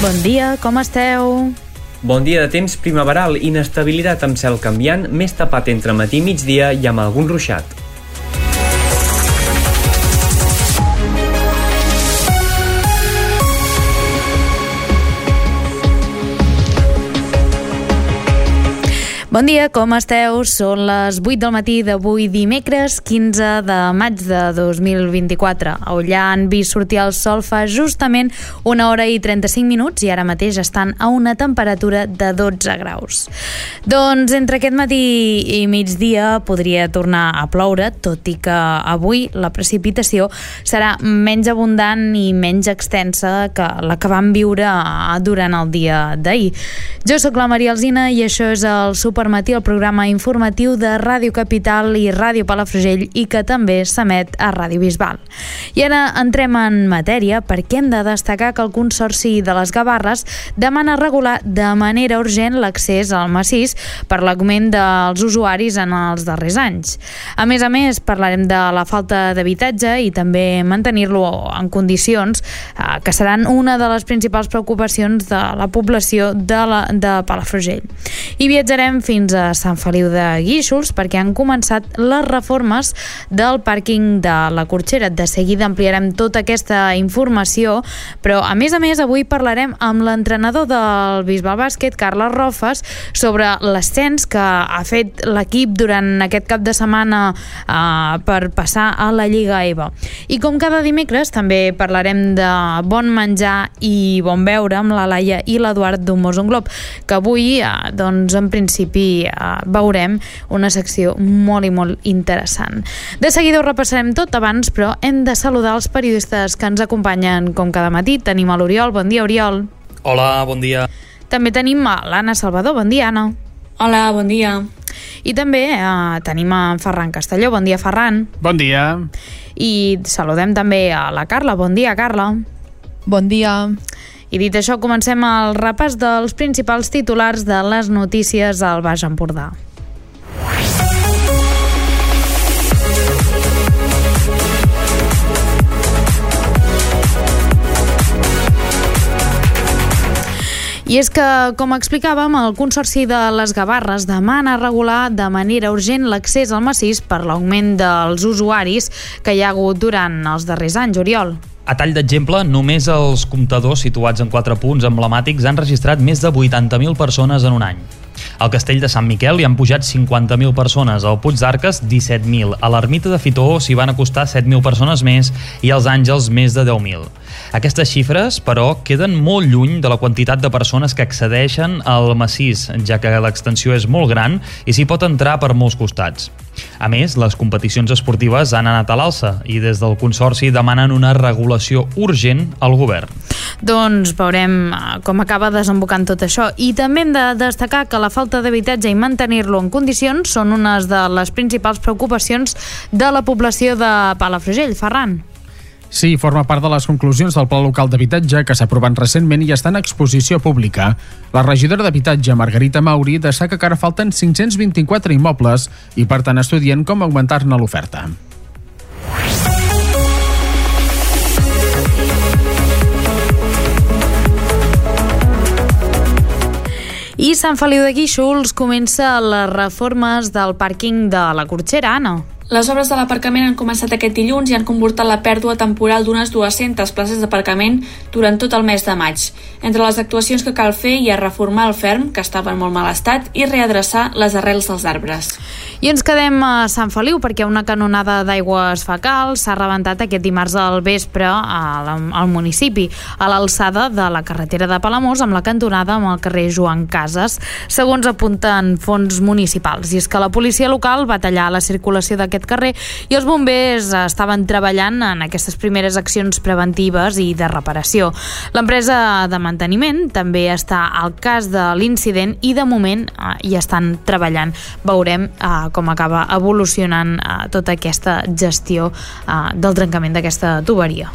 Bon dia, com esteu? Bon dia de temps primaveral, inestabilitat amb cel canviant, més tapat entre matí i migdia i amb algun ruixat. Bon dia, com esteu? Són les 8 del matí d'avui dimecres 15 de maig de 2024. A Ullà han vist sortir el sol fa justament 1 hora i 35 minuts i ara mateix estan a una temperatura de 12 graus. Doncs entre aquest matí i migdia podria tornar a ploure, tot i que avui la precipitació serà menys abundant i menys extensa que la que vam viure durant el dia d'ahir. Jo sóc la Maria Alsina i això és el Supermatí, el programa informatiu de Ràdio Capital i Ràdio Palafrugell i que també s'emet a Ràdio Bisbal. I ara entrem en matèria perquè hem de destacar que el Consorci de les Gavarres demana regular de manera urgent l'accés al massís per l'augment dels usuaris en els darrers anys. A més, parlarem de la falta d'habitatge i també mantenir-lo en condicions que seran una de les principals preocupacions de la població de Palafrugell. I viatjarem fins a Sant Feliu de Guíxols perquè han començat les reformes del pàrquing de la Corxera. De seguida ampliarem tota aquesta informació, però a més, avui parlarem amb l'entrenador del Bisbal Bàsquet, Carles Rofes, sobre l'ascens que ha fet l'equip durant aquest cap de setmana per passar a la Lliga EVA. I com cada dimecres també parlarem de bon menjar i bon beure amb la Laia i l'Eduard d'un Mos un Glob, que avui, doncs, en principi veurem una secció molt i molt interessant. De seguida ho repassarem tot abans, però hem de saludar els periodistes que ens acompanyen com cada matí. Tenim a l'Oriol. Bon dia, Oriol. Hola, bon dia. També tenim a l'Anna Salvador. Bon dia, Anna. Hola, bon dia. I també tenim a Ferran Castelló. Bon dia, Ferran. Bon dia. I saludem també a la Carla. Bon dia, Carla. Bon dia. I dit això, comencem el repàs dels principals titulars de les notícies al Baix Empordà. I és que, com explicàvem, el Consorci de les Gavarres demana regular de manera urgent l'accés al massís per l'augment dels usuaris que hi ha hagut durant els darrers anys. Oriol. A tall d'exemple, només els comptadors situats en 4 punts emblemàtics han registrat més de 80.000 persones en un any. Al Castell de Sant Miquel hi han pujat 50.000 persones, al Puig d'Arques 17.000, a l'Ermita de Fitor s'hi van acostar 7.000 persones més i als Àngels més de 10.000. Aquestes xifres, però, queden molt lluny de la quantitat de persones que accedeixen al massís, ja que l'extensió és molt gran i s'hi pot entrar per molts costats. A més, les competicions esportives han anat a l'alça i des del Consorci demanen una regulació urgent al govern. Doncs veurem com acaba desembocant tot això. I també hem de destacar que la falta d'habitatge i mantenir-lo en condicions són unes de les principals preocupacions de la població de Palafrugell. Ferran. Sí, forma part de les conclusions del Pla Local d'Habitatge que s'ha aprovat recentment i està en exposició pública. La regidora d'Habitatge, Margarita Mauri, destaca que ara falten 524 immobles i, per tant, estudien com augmentar-ne l'oferta. I Sant Feliu de Guíxols comença les reformes del pàrquing de la Corxera, Anna. Les obres de l'aparcament han començat aquest dilluns i han comportat la pèrdua temporal d'unes 200 places d'aparcament durant tot el mes de maig. Entre les actuacions que cal fer hi ha reformar el ferm, que estava en molt mal estat, i readreçar les arrels dels arbres. I ens quedem a Sant Feliu perquè una canonada d'aigües fecals s'ha rebentat aquest dimarts al vespre al municipi, a l'alçada de la carretera de Palamós amb la cantonada amb el carrer Joan Casas, segons apunten fons municipals. I és que la policia local va tallar la circulació d'aquest carrer i els bombers estaven treballant en aquestes primeres accions preventives i de reparació. L'empresa de manteniment també està al cas de l'incident i de moment hi estan treballant. Veurem com acaba evolucionant tota aquesta gestió del trencament d'aquesta tuberia.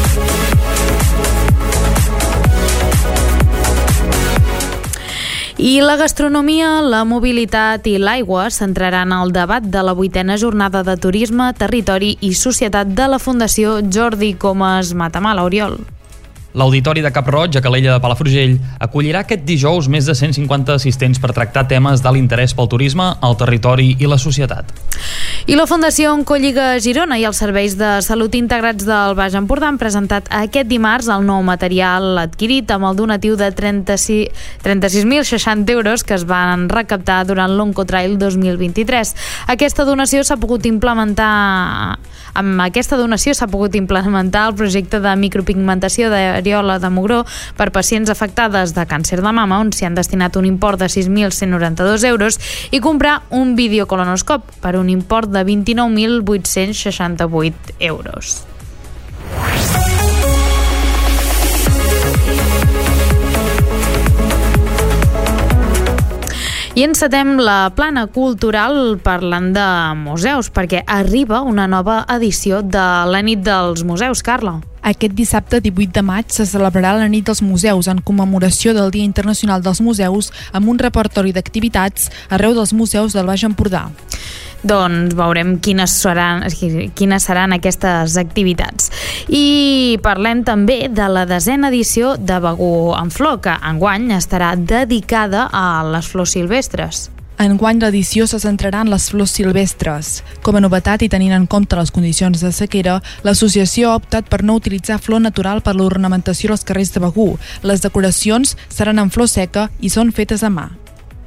I I la gastronomia, la mobilitat i l'aigua centraran el debat de la 8a jornada de turisme, territori i societat de la Fundació Jordi Comas Matamala, Oriol. L'Auditori de Cap-roig, a Calella de Palafrugell, acollirà aquest dijous més de 150 assistents per tractar temes de l'interès pel turisme, el territori i la societat. I la Fundació Oncolliga Girona i els serveis de salut integrats del Baix Empordà han presentat aquest dimarts el nou material adquirit amb el donatiu de 36.060 euros que es van recaptar durant l'Oncotrail 2023. Amb aquesta donació s'ha pogut implementar el projecte de micropigmentació d'areola de mugró per pacients afectades de càncer de mama, on s'hi han destinat un import de 6.192 euros, i comprar un videocolonoscop per un import de 29.868 euros. I encetem la plana cultural parlant de museus, perquè arriba una nova edició de la nit dels museus, Carla. Aquest dissabte 18 de maig se celebrarà la nit dels museus en commemoració del Dia Internacional dels Museus amb un repertori d'activitats arreu dels museus del Baix Empordà. Doncs veurem quines seran aquestes activitats. I parlem també de la 10a edició de Begur en Flor, que enguany estarà dedicada a les flors silvestres. Enguany l'edició se centrarà en les flors silvestres. Com a novetat i tenint en compte les condicions de sequera, l'associació ha optat per no utilitzar flor natural per l'ornamentació als carrers de Begur. Les decoracions seran en flor seca i són fetes a mà.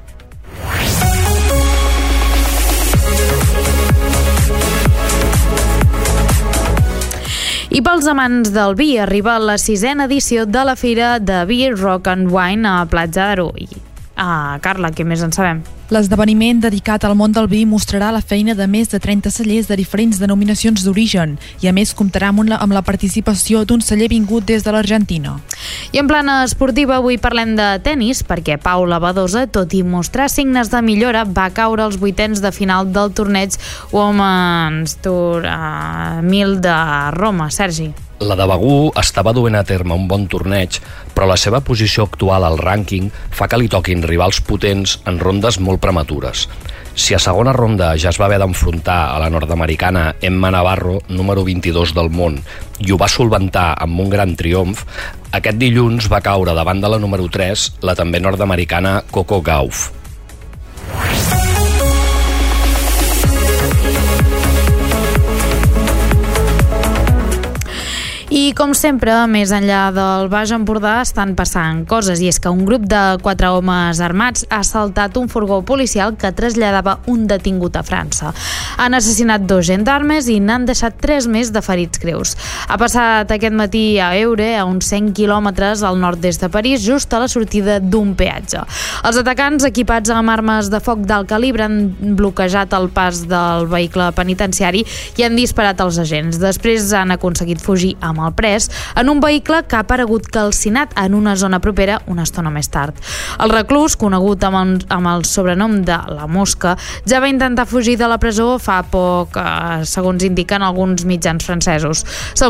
I pels amants del vi arriba la 6a edició de la Fira de Vi Rock and Wine a Platja d'Aro. Carla, què més en sabem? L'esdeveniment dedicat al món del vi mostrarà la feina de més de 30 cellers de diferents denominacions d'origen i a més comptarà amb la participació d'un celler vingut des de l'Argentina. I en plana esportiva avui parlem de tennis perquè Paula Badosa, tot i mostrar signes de millora, va caure als vuitens de final del torneig Women's Tour 1000 de Roma. Sergi. La de Begur estava duent a terme un bon torneig, però la seva posició actual al rànquing fa que li toquin rivals potents en rondes molt prematures. Si a segona ronda ja es va haver d'enfrontar a la nord-americana Emma Navarro, número 22 del món, i ho va solventar amb un gran triomf, aquest dilluns va caure davant de la número 3, la també nord-americana Coco Gauff. I com sempre, més enllà del Baix Empordà estan passant coses, i és que un grup de 4 homes armats ha assaltat un furgó policial que traslladava un detingut a França. Han assassinat 2 gendarmes i n'han deixat 3 més de ferits greus. Ha passat aquest matí a Eure, a uns 100 quilòmetres al nord-est de París, just a la sortida d'un peatge. Els atacants, equipats amb armes de foc d'alt calibre, han bloquejat el pas del vehicle penitenciari i han disparat als agents. Després han aconseguit fugir amb el pres en un vehicle que ha aparegut calcinat en una zona propera una estona més tard. El reclús, conegut amb el sobrenom de la Mosca, ja va intentar fugir de la presó fa poc, segons indiquen alguns mitjans francesos. Se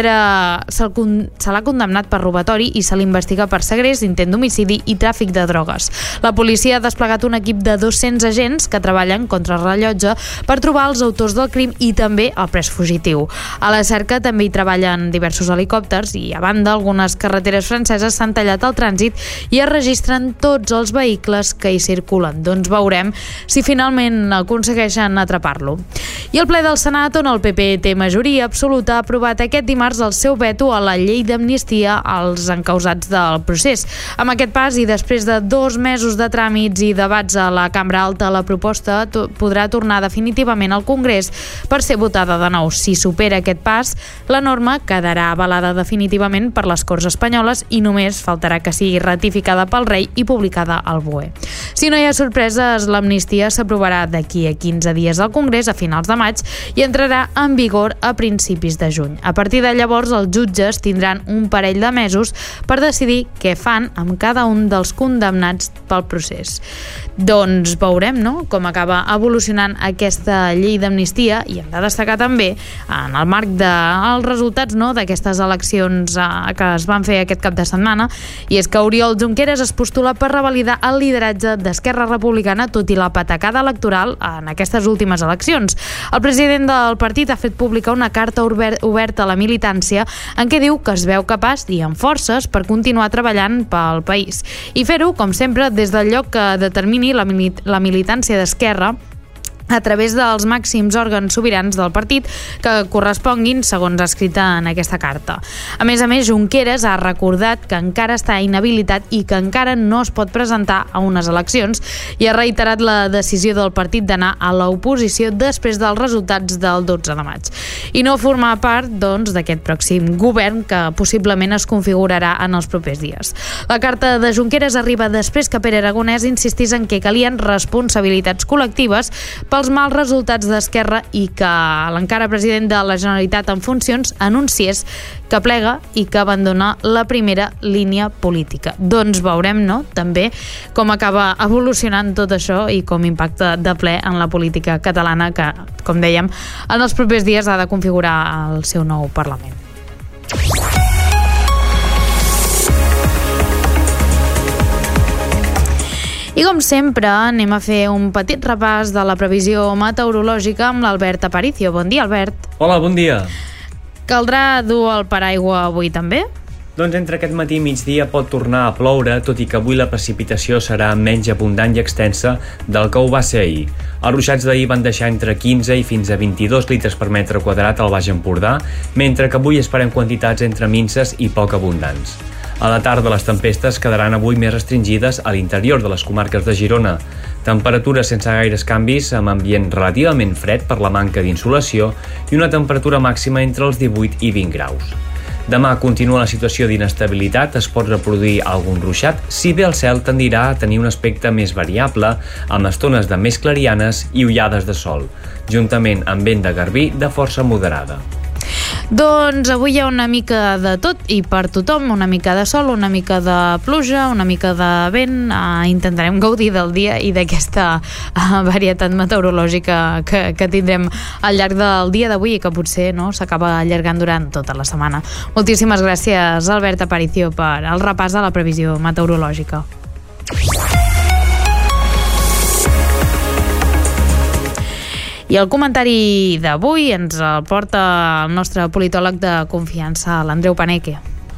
l'ha condemnat per robatori i se l'investiga per segrest, intent d'homicidi i tràfic de drogues. La policia ha desplegat un equip de 200 agents que treballen contra el rellotge per trobar els autors del crim i també el pres fugitiu. A la cerca també hi treballen diversos helicòpters i, a banda, algunes carreteres franceses s'han tallat el trànsit i es registren tots els vehicles que hi circulen. Doncs veurem si finalment aconsegueixen atrapar-lo. I el ple del Senat, on el PP té majoria absoluta, ha aprovat aquest dimarts el seu veto a la llei d'amnistia als encausats del procés. Amb aquest pas i després de 2 mesos de tràmits i debats a la Cambra Alta, la proposta podrà tornar definitivament al Congrés per ser votada de nou. Si supera aquest pas, la norma quedarà avalada definitivament per les Corts espanyoles i només faltarà que sigui ratificada pel rei i publicada al BOE. Si no hi ha sorpreses, l'amnistia s'aprovarà d'aquí a 15 dies al Congrés a finals de maig i entrarà en vigor a principis de juny. A partir de llavors, els jutges tindran un parell de mesos per decidir què fan amb cada un dels condemnats pel procés. Doncs veurem, no?, com acaba evolucionant aquesta llei d'amnistia, i hem de destacar també, en el marc dels resultats, no?, d'aquest d'aquestes eleccions que es van fer aquest cap de setmana, i és que Oriol Junqueras es postula per revalidar el lideratge d'Esquerra Republicana, tot i la patacada electoral en aquestes últimes eleccions. El president del partit ha fet pública una carta oberta a la militància en què diu que es veu capaç i amb forces per continuar treballant pel país. I fer-ho, com sempre, des del lloc que determini la militància d'Esquerra a través dels màxims òrgans sobirans del partit que corresponguin, segons escrita en aquesta carta. A més, Junqueras ha recordat que encara està inhabilitat i que encara no es pot presentar a unes eleccions i ha reiterat la decisió del partit d'anar a l'oposició després dels resultats del 12 de maig. I no formar part, doncs, d'aquest pròxim govern que possiblement es configurarà en els propers dies. La carta de Junqueras arriba després que Pere Aragonès insistís en que calien responsabilitats col·lectives pels mals resultats d'Esquerra i que l'encara president de la Generalitat en funcions anunciés que plega i que abandona la primera línia política. Doncs veurem, no?, també com acaba evolucionant tot això i com impacta de ple en la política catalana que, com dèiem, en els propers dies ha de configurar el seu nou Parlament. I com sempre, anem a fer un petit repàs de la previsió meteorològica amb l'Albert Aparicio. Bon dia, Albert. Hola, bon dia. Caldrà dur el paraigua avui també? Doncs entre aquest matí i migdia pot tornar a ploure, tot i que avui la precipitació serà menys abundant i extensa del que ho va ser ahir. Els ruixats d'ahir van deixar entre 15 i fins a 22 litres per metre quadrat al Baix Empordà, mentre que avui esperem quantitats entre minses i poc abundants. A la tarda les tempestes quedaran avui més restringides a l'interior de les comarques de Girona. Temperatures sense gaires canvis, amb ambient relativament fred per la manca d'insolació i una temperatura màxima entre els 18 i 20 graus. Demà continua la situació d'inestabilitat, es pot reproduir algun ruixat, si bé el cel tendirà a tenir un aspecte més variable, amb estones de més clarianes i ullades de sol, juntament amb vent de garbí de força moderada. Doncs avui hi ha una mica de tot i per tothom, una mica de sol, una mica de pluja, una mica de vent. Intentarem gaudir del dia i d'aquesta varietat meteorològica que tindrem al llarg del dia d'avui i que potser s'acaba allargant durant tota la setmana. Moltíssimes gràcies, Albert Aparicio, per el repàs de la previsió meteorològica. I el comentari d'avui ens el porta el nostre politòleg de confiança, l'Andreu Paneque.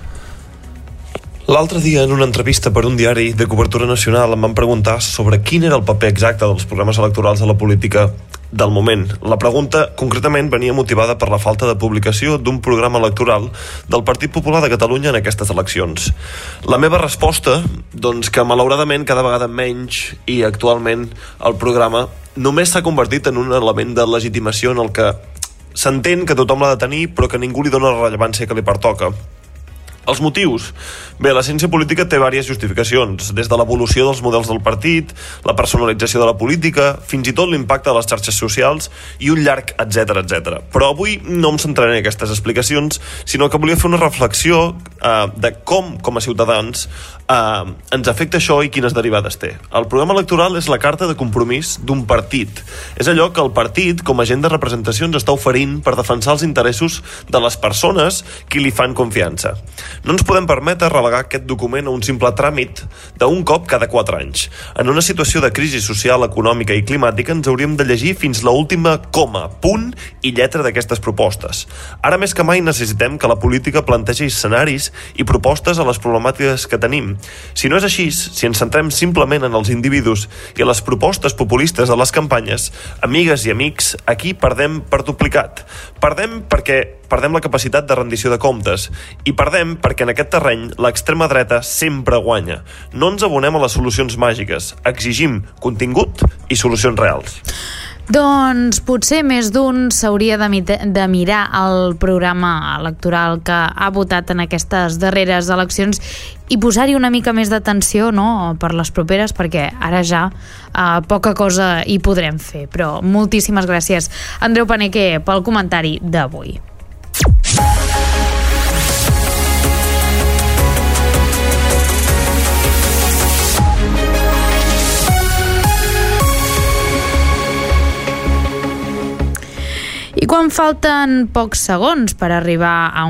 L'altre dia, en una entrevista per un diari de cobertura nacional, em van preguntar sobre quin era el paper exacte dels programes electorals de la política del moment. La pregunta, concretament, venia motivada per la falta de publicació d'un programa electoral del Partit Popular de Catalunya en aquestes eleccions. La meva resposta, doncs que malauradament cada vegada menys i actualment el programa només s'ha convertit en un element de legitimació en el que s'entén que tothom l'ha de tenir però que ningú li dona la rellevància que li pertoca. Els motius? Bé, la ciència política té diverses justificacions, des de l'evolució dels models del partit, la personalització de la política, fins i tot l'impacte de les xarxes socials i un llarg etc. Però avui no em centraré en aquestes explicacions, sinó que volia fer una reflexió de com a ciutadans, ens afecta això i quines derivades té. El programa electoral és la carta de compromís d'un partit. És allò que el partit, com a agent de representació, ens està oferint per defensar els interessos de les persones que li fan confiança. No ens podem permetre relegar aquest document a un simple tràmit d'un cop cada 4 anys. En una situació de crisi social, econòmica i climàtica ens hauríem de llegir fins l'última coma, punt i lletra d'aquestes propostes. Ara més que mai necessitem que la política plantegi escenaris i propostes a les problemàtiques que tenim. Si no és així, si ens centrem simplement en els individus i a les propostes populistes de les campanyes, amigues i amics, aquí perdem per duplicat. Perdem perquè perdem la capacitat de rendició de comptes i perdem perquè en aquest terreny l'extrema dreta sempre guanya. No ens abonem a les solucions màgiques, exigim contingut i solucions reals. Doncs potser més d'un s'hauria de mirar el programa electoral que ha votat en aquestes darreres eleccions i posar-hi una mica més d'atenció, per les properes, perquè ara ja poca cosa hi podrem fer. Però moltíssimes gràcies, Andreu Paneque, pel comentari d'avui. I quan falten pocs segons per arribar a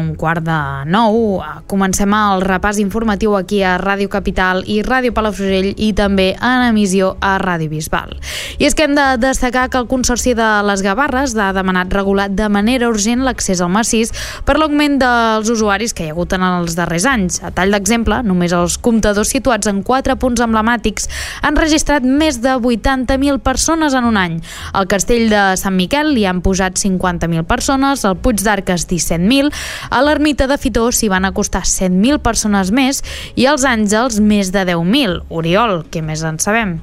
8:45, comencem el repàs informatiu aquí a Ràdio Capital i Ràdio Palafrugell i també en emissió a Ràdio Bisbal. I és que hem de destacar que el Consorci de les Gavarres ha demanat regular de manera urgent l'accés al massís per l'augment dels usuaris que hi ha hagut en els darrers anys. A tall d'exemple, només els comptadors situats en 4 punts emblemàtics han registrat més de 80.000 persones en un any. Al Castell de Sant Miquel hi han posat 50.000 persones, al Puig d'Arques 17.000, a l'Ermita de Fitó s'hi van acostar 100.000 persones més i als Àngels més de 10.000. Oriol, què més en sabem?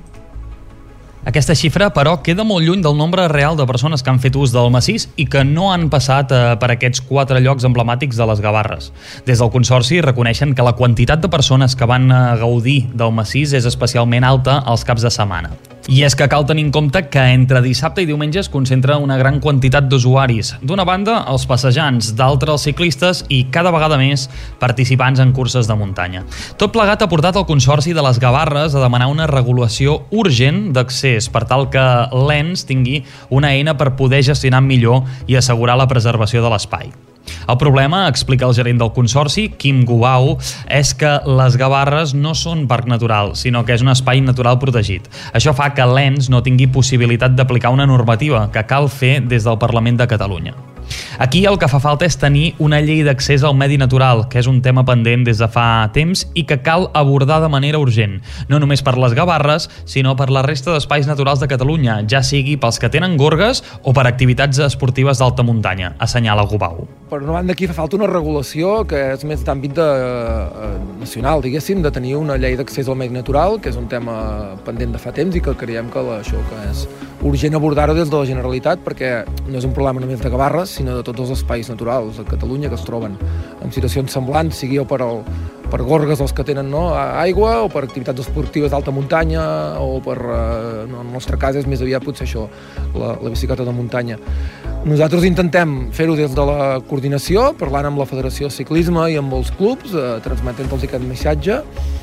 Aquesta xifra, però, queda molt lluny del nombre real de persones que han fet ús del massís i que no han passat per aquests 4 llocs emblemàtics de les Gavarres. Des del Consorci reconeixen que la quantitat de persones que van gaudir del massís és especialment alta els caps de setmana. I és que cal tenir en compte que entre dissabte i diumenge es concentra una gran quantitat d'usuaris. D'una banda, els passejants, d'altra els ciclistes i cada vegada més participants en curses de muntanya. Tot plegat ha portat el Consorci de les Gavarres a demanar una regulació urgent d'accés per tal que l'ENS tingui una eina per poder gestionar millor i assegurar la preservació de l'espai. El problema, explica el gerent del Consorci, Quim Gubau, és que les Gavarres no són parc natural, sinó que és un espai natural protegit. Això fa que l'ENS no tingui possibilitat d'aplicar una normativa que cal fer des del Parlament de Catalunya. Aquí el que fa falta és tenir una llei d'accés al medi natural, que és un tema pendent des de fa temps i que cal abordar de manera urgent, no només per les Gavarres, sinó per la resta d'espais naturals de Catalunya, ja sigui pels que tenen gorgues o per activitats esportives d'alta muntanya, assenyala Gubau. Per una banda, aquí fa falta una regulació que és més d'àmbit nacional, diguéssim, de tenir una llei d'accés al medi natural, que és un tema pendent de fa temps i que creiem que això que és urgent abordar-ho des de la Generalitat, perquè no és un problema només de Gavarres, sinó de tots els espais naturals de Catalunya que es troben en situacions semblants, sigui per gorgues els que tenen aigua o per activitats esportives d'alta muntanya o per, en el nostre cas és més aviat potser això, la bicicleta de muntanya. Nosaltres intentem fer-ho des de la coordinació, parlant amb la Federació de Ciclisme i amb els clubs, transmetent-los aquest missatge,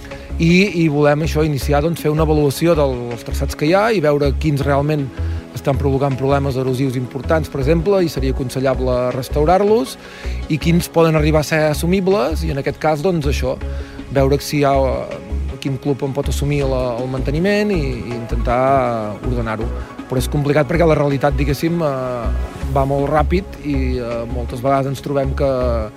i volem això iniciar, fer una avaluació dels traçats que hi ha i veure quins realment estan provocant problemes erosius importants, per exemple, i seria aconsellable restaurar-los, i quins poden arribar a ser assumibles, i en aquest cas, això, veure si hi ha quin club en pot assumir el manteniment i intentar ordenar-ho. Però és complicat perquè la realitat, diguéssim, va molt ràpid i moltes vegades ens trobem que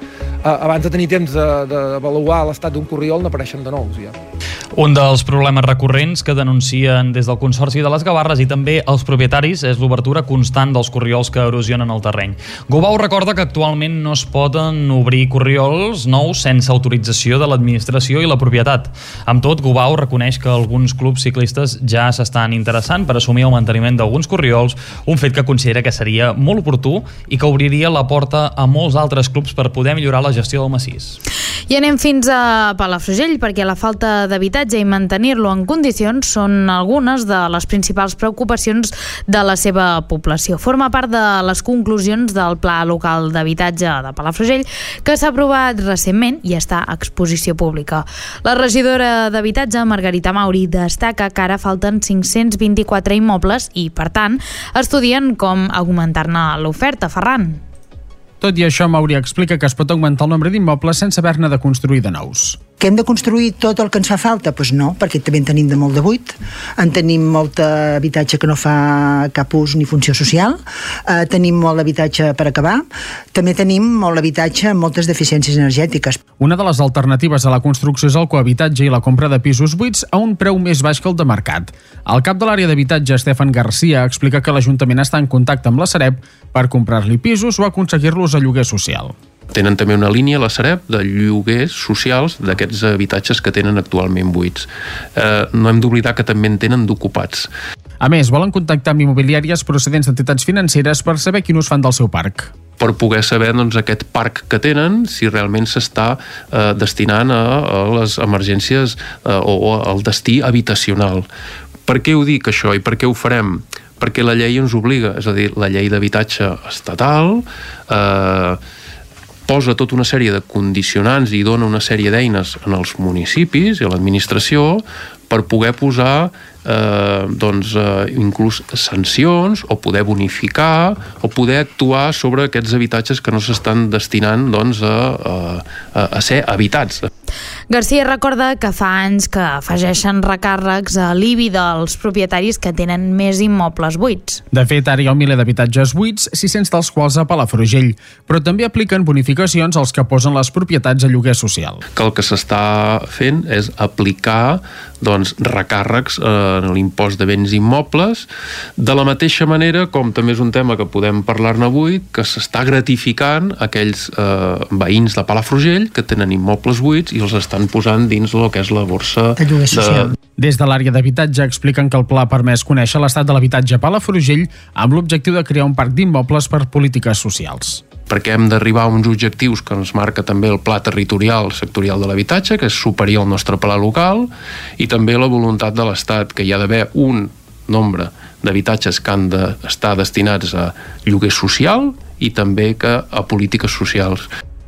abans de tenir temps d'avaluar l'estat d'un corriol n'apareixen de nous ja. Un dels problemes recurrents que denuncien des del Consorci de les Gavarres i també els propietaris és l'obertura constant dels corriols que erosionen el terreny. Gubau recorda que actualment no es poden obrir corriols nous sense autorització de l'administració i la propietat. Amb tot, Gubau reconeix que alguns clubs ciclistes ja s'estan interessant per assumir el manteniment d'alguns corriols, un fet que considera que seria molt oportú i que obriria la porta a molts altres clubs per poder millorar la gestió del massís. I anem fins a Palafrugell, perquè la falta d'habitatge i mantenir-lo en condicions són algunes de les principals preocupacions de la seva població. Forma part de les conclusions del Pla Local d'Habitatge de Palafrugell, que s'ha aprovat recentment i està a exposició pública. La regidora d'Habitatge, Margarita Mauri, destaca que ara falten 524 immobles i, per tant, estudien com augmentar-ne l'oferta. Ferran. Tot i això, Mauri explica que es pot augmentar el nombre d'immobles sense haver-ne de construir de nous. Que hem de construir tot el que ens fa falta? Doncs no, perquè també en tenim de molt de buit. En tenim molt habitatge que no fa cap ús ni funció social. Tenim molt habitatge per acabar. També tenim molt habitatge amb moltes deficiències energètiques. Una de les alternatives a la construcció és el cohabitatge i la compra de pisos buits a un preu més baix que el de mercat. El cap de l'àrea d'habitatge, Stefan Garcia, explica que l'Ajuntament està en contacte amb la Sareb per comprar-li pisos o aconseguir-los a lloguer social. Tenen també una línia, la Sareb, de lloguers socials d'aquests habitatges que tenen actualment buits. No hem d'oblidar que també en tenen d'ocupats. A més, volen contactar amb immobiliàries procedents d'entitats financeres per saber quin ús fan del seu parc. Per poder saber aquest parc que tenen, si realment s'està destinant a les emergències o al destí habitacional. Per què ho dic, això, i per què ho farem? Perquè la llei ens obliga, és a dir, la llei d'habitatge estatal posa tota una sèrie de condicionants i dona una sèrie d'eines en els municipis i a l'administració per poder posar inclús sancions o poder bonificar o poder actuar sobre aquests habitatges que no s'estan destinant a ser habitats. García recorda que fa anys que afegeixen recàrrecs a l'IBI dels propietaris que tenen més immobles buits. De fet, ara hi ha 1 miler d'habitatges buits, 600 dels quals a Palafrugell, però també apliquen bonificacions als que posen les propietats a lloguer social. Que el que s'està fent és aplicar recàrrecs en l'impost de béns immobles, de la mateixa manera com també és un tema que podem parlar-ne avui, que s'està gratificant aquells veïns de Palafrugell que tenen immobles buits i els estan posant dins el que és la borsa de lloguer social. Des de l'àrea d'habitatge expliquen que el pla ha permès conèixer l'estat de l'habitatge a Palafrugell amb l'objectiu de crear un parc d'immobles per polítiques socials. Perquè hem d'arribar a uns objectius que ens marca també el pla territorial sectorial de l'habitatge, que és superior al nostre pla local, i també la voluntat de l'Estat, que hi ha d'haver un nombre d'habitatges que han d'estar destinats a lloguer social i també a polítiques socials.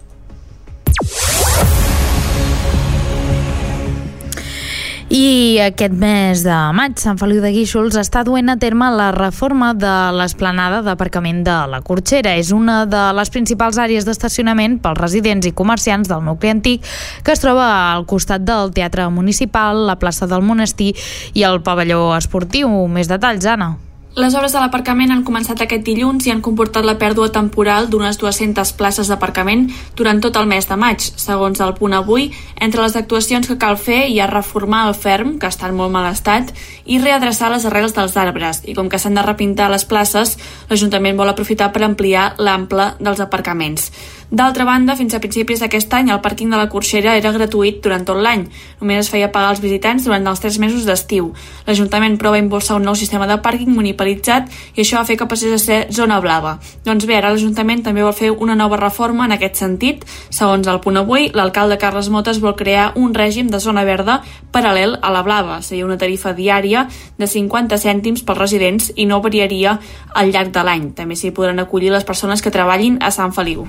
I aquest mes de maig, Sant Feliu de Guíxols està duent a terme la reforma de l'esplanada d'aparcament de la Corxera. És una de les principals àrees d'estacionament pels residents i comerciants del nucli antic, que es troba al costat del Teatre Municipal, la plaça del Monestir i el pavelló esportiu. Més detalls, Anna. Les obres de l'aparcament han començat aquest dilluns i han comportat la pèrdua temporal d'unes 200 places d'aparcament durant tot el mes de maig. Segons el Punt Avui, entre les actuacions que cal fer hi ha reformar el ferm, que està en molt mal estat, i readreçar les arrels dels arbres. I com que s'han de repintar les places, l'Ajuntament vol aprofitar per ampliar l'ample dels aparcaments. D'altra banda, fins a principis d'aquest any, el pàrquing de la Corxera era gratuït durant tot l'any. Només es feia pagar als visitants durant els 3 mesos d'estiu. L'Ajuntament prova impulsar un nou sistema de pàrquing municipalitzat i això va fer que passés a ser zona blava. Doncs bé, ara l'Ajuntament també vol fer una nova reforma en aquest sentit. Segons el Punt Avui, l'alcalde Carles Motes vol crear un règim de zona verda paral·lel a la blava. Seria una tarifa diària de 50 cèntims pels residents i no variaria al llarg de l'any. També s'hi podran acollir les persones que treballin a Sant Feliu.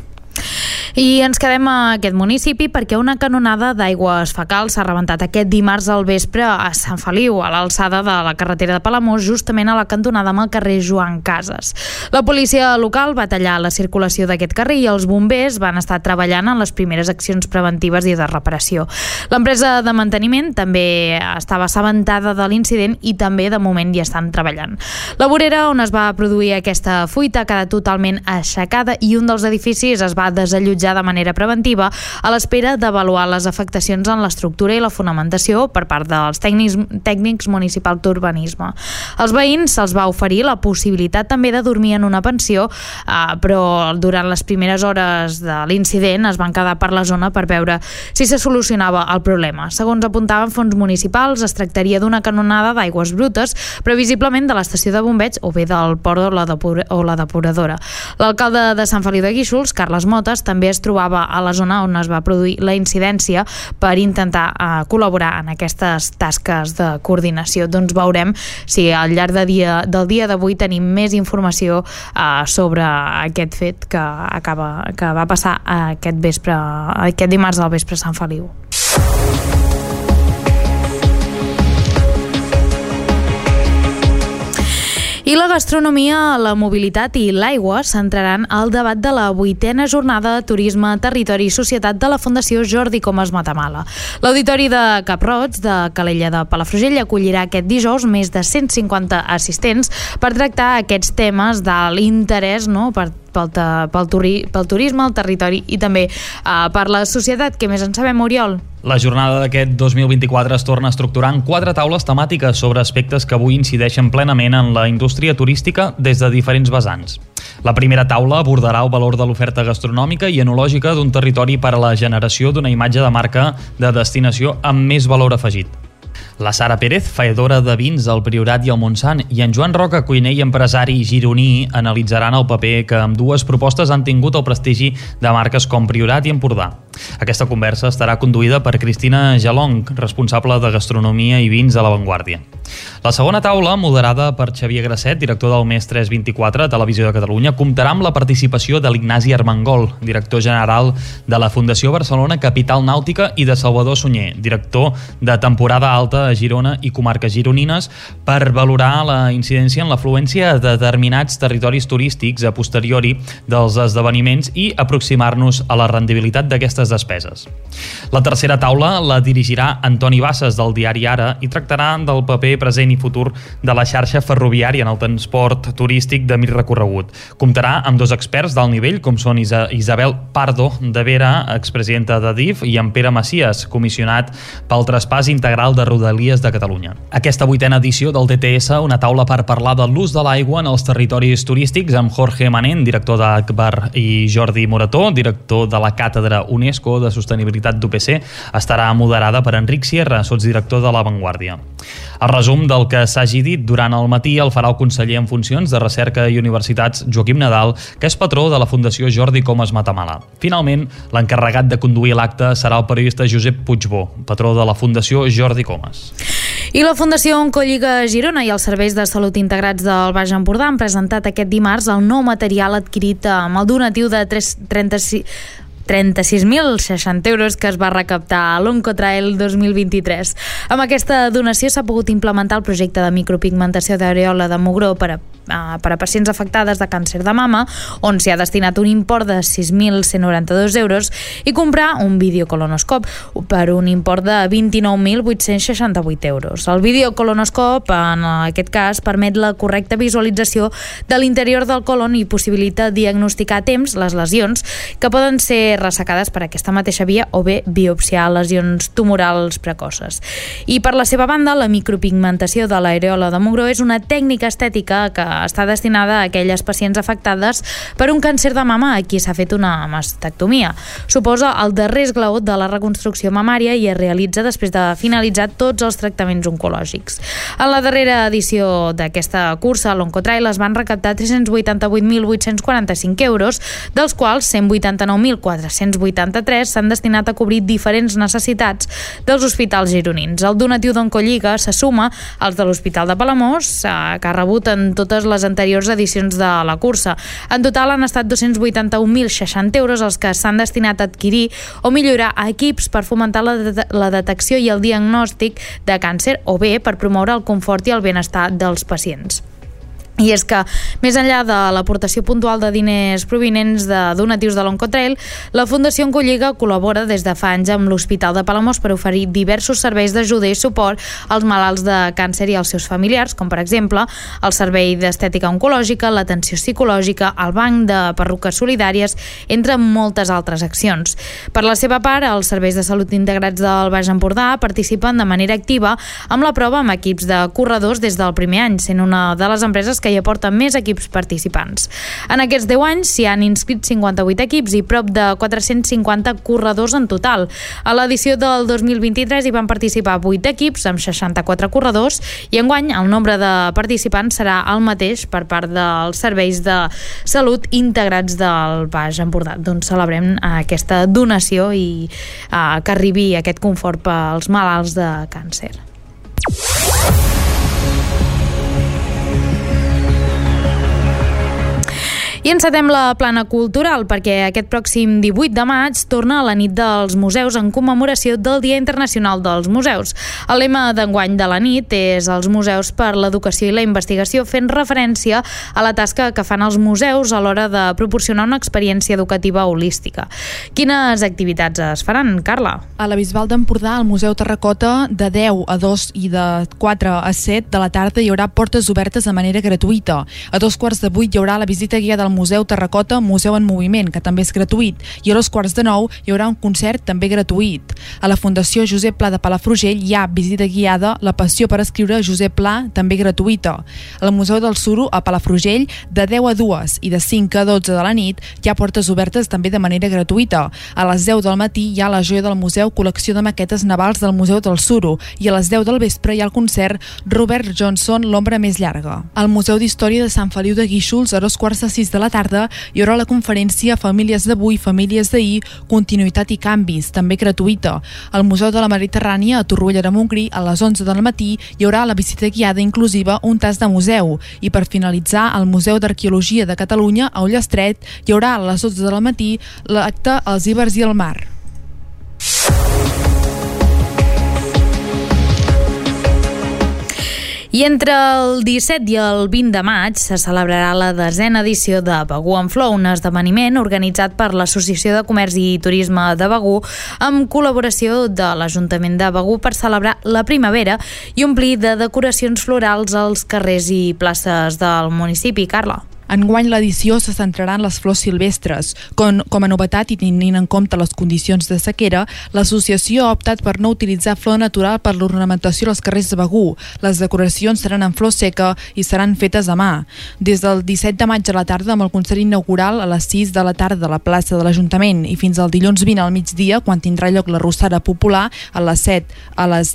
I ens quedem a aquest municipi perquè una canonada d'aigües fecals s'ha rebentat aquest dimarts al vespre a Sant Feliu, a l'alçada de la carretera de Palamós, justament a la cantonada amb el carrer Joan Casas. La policia local va tallar la circulació d'aquest carrer i els bombers van estar treballant en les primeres accions preventives i de reparació. L'empresa de manteniment també estava assabentada de l'incident i també de moment hi estan treballant. La vorera on es va produir aquesta fuita ha quedat totalment aixecada i un dels edificis es va desallotjar de manera preventiva a l'espera d'avaluar les afectacions en l'estructura i la fonamentació per part dels tècnics municipals d'urbanisme. Als veïns se'ls va oferir la possibilitat també de dormir en una pensió, però durant les primeres hores de l'incident es van quedar per la zona per veure si se solucionava el problema. Segons apuntaven fons municipals, es tractaria d'una canonada d'aigües brutes, previsiblement de l'estació de bombeig o bé del port o la depuradora. L'alcalde de Sant Feliu de Guíxols, Carles Motes, també es trobava a la zona on es va produir la incidència per intentar col·laborar en aquestes tasques de coordinació. Doncs veurem si al llarg del dia d'avui tenim més informació sobre aquest fet que va passar aquest dimarts al vespre a Sant Feliu. I la gastronomia, la mobilitat i l'aigua centraran el debat de la 8a jornada de Turisme, Territori i Societat de la Fundació Jordi Comas Matamala. L'Auditori de Cap-roig de Calella de Palafrugell acollirà aquest dijous més de 150 assistents per tractar aquests temes de l'interès pel turisme, el territori i també per la societat. Què més en sabem, Oriol? La jornada d'aquest 2024 es torna a estructurar en 4 taules temàtiques sobre aspectes que avui incideixen plenament en la indústria turística des de diferents vessants. La primera taula abordarà el valor de l'oferta gastronòmica i enològica d'un territori per a la generació d'una imatge de marca de destinació amb més valor afegit. La Sara Pérez, faedora de vins al Priorat i al Montsant, i en Joan Roca, cuiner i empresari gironí, analitzaran el paper que ambdues propostes han tingut al prestigi de marques com Priorat i Empordà. Aquesta conversa estarà conduïda per Cristina Jalong, responsable de gastronomia i vins a La Vanguardia. La segona taula, moderada per Xavier Grasset, director del Mes 324, Televisió de Catalunya, comptarà amb la participació de l'Ignasi Armengol, director general de la Fundació Barcelona Capital Nàutica, i de Salvador Sunyer, director de Temporada Alta a Girona i comarques gironines, per valorar la incidència en l'afluència de determinats territoris turístics a posteriori dels esdeveniments i aproximar-nos a la rendibilitat d'aquestes despeses. La tercera taula la dirigirà Antoni Bassas, del diari Ara, i tractarà del paper present i futur de la xarxa ferroviària en el transport turístic de mig recorregut. Comptarà amb dos experts d'alt nivell, com són Isabel Pardo de Vera, expresidenta de DIF, i en Pere Macias, comissionat pel traspàs integral de Rodalies de Catalunya. Aquesta 8a edició del TTS, una taula per parlar de l'ús de l'aigua en els territoris turístics, amb Jorge Manent, director d'Akbar, i Jordi Morató, director de la Càtedra UNESCO de Sostenibilitat d'UPC, estarà moderada per Enric Sierra, sotsdirector de La Vanguardia. El resum del que s'hagi dit durant el matí el farà el conseller en funcions de Recerca i Universitats, Joaquim Nadal, que és patró de la Fundació Jordi Comas Matamala. Finalment, l'encarregat de conduir l'acte serà el periodista Josep Puigbó, patró de la Fundació Jordi Comas. I la Fundació Oncolliga Girona i els serveis de salut integrats del Baix Empordà han presentat aquest dimarts el nou material adquirit amb el donatiu de 36.060 euros que es va recaptar a l'Oncotrail 2023. Amb aquesta donació s'ha pogut implementar el projecte de micropigmentació d'areola de mugró per a pacients afectades de càncer de mama, on s'hi ha destinat un import de 6.192 euros, i comprar un videocolonoscop per un import de 29.868 euros. El videocolonoscop, en aquest cas, permet la correcta visualització de l'interior del colon i possibilita diagnosticar a temps les lesions que poden ser ressecades per aquesta mateixa via o bé biopsiar lesions tumorals precoces. I per la seva banda, la micropigmentació de l'areola de mugró és una tècnica estètica que està destinada a aquelles pacients afectades per un càncer de mama a qui s'ha fet una mastectomia. Suposa el darrer esglaó de la reconstrucció mamària i es realitza després de finalitzar tots els tractaments oncològics. En la darrera edició d'aquesta cursa, a l'Oncotrail, es van recaptar 388.845 euros, dels quals 189.483 s'han destinat a cobrir diferents necessitats dels hospitals gironins. El donatiu d'Oncolliga se suma als de l'Hospital de Palamós, que ha rebut en totes les anteriors edicions de la cursa. En total han estat 281.060 euros els que s'han destinat a adquirir o millorar equips per fomentar la detecció i el diagnòstic de càncer o bé per promoure el confort i el benestar dels pacients. I és que, més enllà de l'aportació puntual de diners provinents de donatius de l'Oncotrail, la Fundació Oncolliga col·labora des de fa anys amb l'Hospital de Palamós per oferir diversos serveis d'ajuda i suport als malalts de càncer i als seus familiars, com per exemple el servei d'estètica oncològica, l'atenció psicològica, el banc de perruques solidàries, entre moltes altres accions. Per la seva part, els serveis de salut integrats del Baix Empordà participen de manera activa amb la prova amb equips de corredors des del primer any, sent una de les empreses que hi aporta més equips participants. En aquests 10 anys s'hi han inscrit 58 equips i prop de 450 corredors en total. A l'edició del 2023 hi van participar 8 equips amb 64 corredors i enguany el nombre de participants serà el mateix per part dels serveis de salut integrats del Baix Empordà. Doncs celebrem aquesta donació i que arribi aquest confort pels malalts de càncer. I encetem la plana cultural perquè aquest pròxim 18 de maig torna a la nit dels museus en commemoració del Dia Internacional dels Museus. El lema d'enguany de la nit és els museus per l'educació i la investigació, fent referència a la tasca que fan els museus a l'hora de proporcionar una experiència educativa holística. Quines activitats es faran, Carla? A la Bisbal d'Empordà, al Museu Terracota, de 10 a 2 i de 4 a 7 de la tarda hi haurà portes obertes de manera gratuïta. A 2:15 hi haurà la visita guiada al al Museu Terracota Museu en Moviment, que també és gratuït, i a 8:45 hi haurà un concert també gratuït. A la Fundació Josep Pla de Palafrugell hi ha visita guiada La passió per escriure Josep Pla, també gratuïta. Al Museu del Suro, a Palafrugell, de 10 a 2 i de 5 a 12 de la nit hi ha portes obertes també de manera gratuïta. A les 10 del matí hi ha la joia del museu, col·lecció de maquetes navals del Museu del Suro, i a les 10 del vespre hi ha el concert Robert Johnson, l'ombra més llarga. Al Museu d'Història de Sant Feliu de Guíxols, a 2:45 de la tarda, hi haurà la conferència Famílies d'avui, famílies d'ahir, continuïtat i canvis, també gratuïta. Al Museu de la Mediterrània, a Torroella de Montgrí, a les 11 del matí, hi haurà la visita guiada inclusiva Un tas de museu. I per finalitzar, al Museu d'Arqueologia de Catalunya, a Ullastret, hi haurà a les 12 del matí l'acte Els Ibers i el mar. I entre el 17 i el 20 de maig se celebrarà la 10a edició de Begur en Flor, un esdeveniment organitzat per l'Associació de Comerç i Turisme de Begur amb col·laboració de l'Ajuntament de Begur per celebrar la primavera i omplir de decoracions florals als carrers i places del municipi. Carla. Enguany l'edició se centrarà en les flors silvestres. Com a novetat i tenint en compte les condicions de sequera, l'associació ha optat per no utilitzar flor natural per l'ornamentació als carrers de Begur. Les decoracions seran en flor seca i seran fetes a mà. Des del 17 de maig a la tarda amb el concert inaugural a les 6 de la tarda a la plaça de l'Ajuntament i fins al dilluns 20 al migdia, quan tindrà lloc la rossada popular, a les 7 a les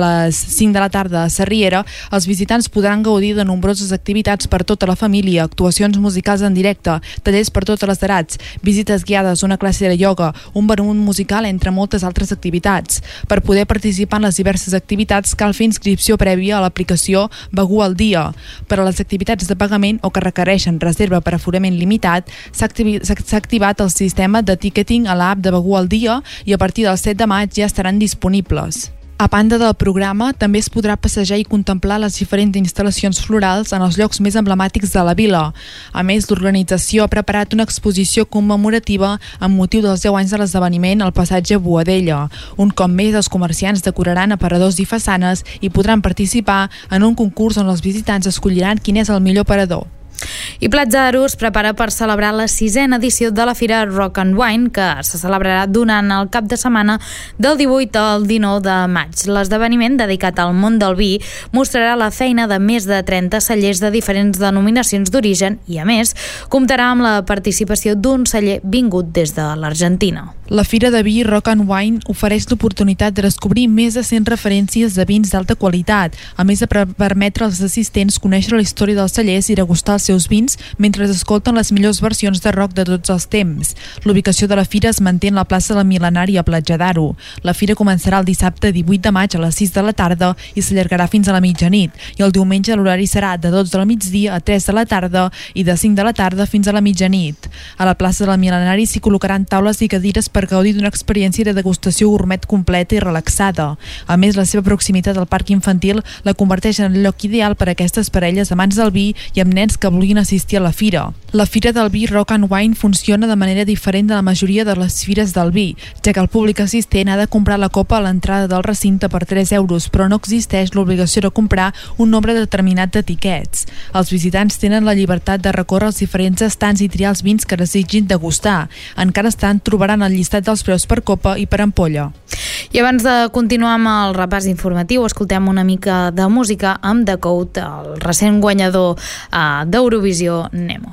5 de la tarda a Sarriera, els visitants podran gaudir de nombroses activitats per tota la família, actuacions musicals en directe, tallers per totes les edats, visites guiades, una classe de ioga, un vermut musical, entre moltes altres activitats. Per poder participar en les diverses activitats cal fer inscripció prèvia a l'aplicació Begur al dia. Per a les activitats de pagament o que requereixen reserva per aforament limitat, s'ha activat el sistema de ticketing a l'app de Begur al dia i a partir del 7 de maig ja estaran disponibles. A banda del programa, també es podrà passejar i contemplar les diferents instal·lacions florals en els llocs més emblemàtics de la vila. A més, l'organització ha preparat una exposició commemorativa amb motiu dels 10 anys de l'esdeveniment al passatge Boadella. Un cop més, els comerciants decoraran aparadors i façanes i podran participar en un concurs on els visitants escolliran quin és el millor aparador. I Platja d'Aro es prepara per celebrar la 6a edició de la Fira Rock and Wine, que se celebrarà durant el cap de setmana del 18 al 19 de maig. L'esdeveniment, dedicat al món del vi, mostrarà la feina de més de 30 cellers de diferents denominacions d'origen i, a més, comptarà amb la participació d'un celler vingut des de l'Argentina. La Fira de Vi Rock and Wine ofereix l'oportunitat de descobrir més de 100 referències de vins d'alta qualitat, a més de permetre als assistents conèixer la història dels cellers i degustar els seus vins mentre escolten les millors versions de rock de tots els temps. L'ubicació de la fira es manté en la plaça del Mil·lenari a Platja d'Aro. La fira començarà el dissabte 18 de maig a les 6 de la tarda i s'allargarà fins a la mitjanit, i el diumenge l'horari serà de 12 del migdia a 3 de la tarda i de 5 de la tarda fins a la mitjanit. A la plaça del Mil·lenari s'hi col·locaran taules i cadires per gaudir d'una experiència de degustació gourmet completa i relaxada. A més, la seva proximitat al parc infantil la converteix en el lloc ideal per a aquestes parelles amants del vi i amb nens que vulguin assistir a la fira. La Fira del Vi Rock and Wine funciona de manera diferent de la majoria de les fires del vi, ja que el públic assistent ha de comprar la copa a l'entrada del recinte per 3 euros, però no existeix l'obligació de comprar un nombre determinat d'etiquets. Els visitants tenen la llibertat de recórrer els diferents estants i triar els vins que desitgin degustar. En cada estant trobaran el llistat dels preus per copa i per ampolla. I abans de continuar amb el repàs informatiu, escoltem una mica de música amb The Code, el recent guanyador d'Eurovisió Nemo.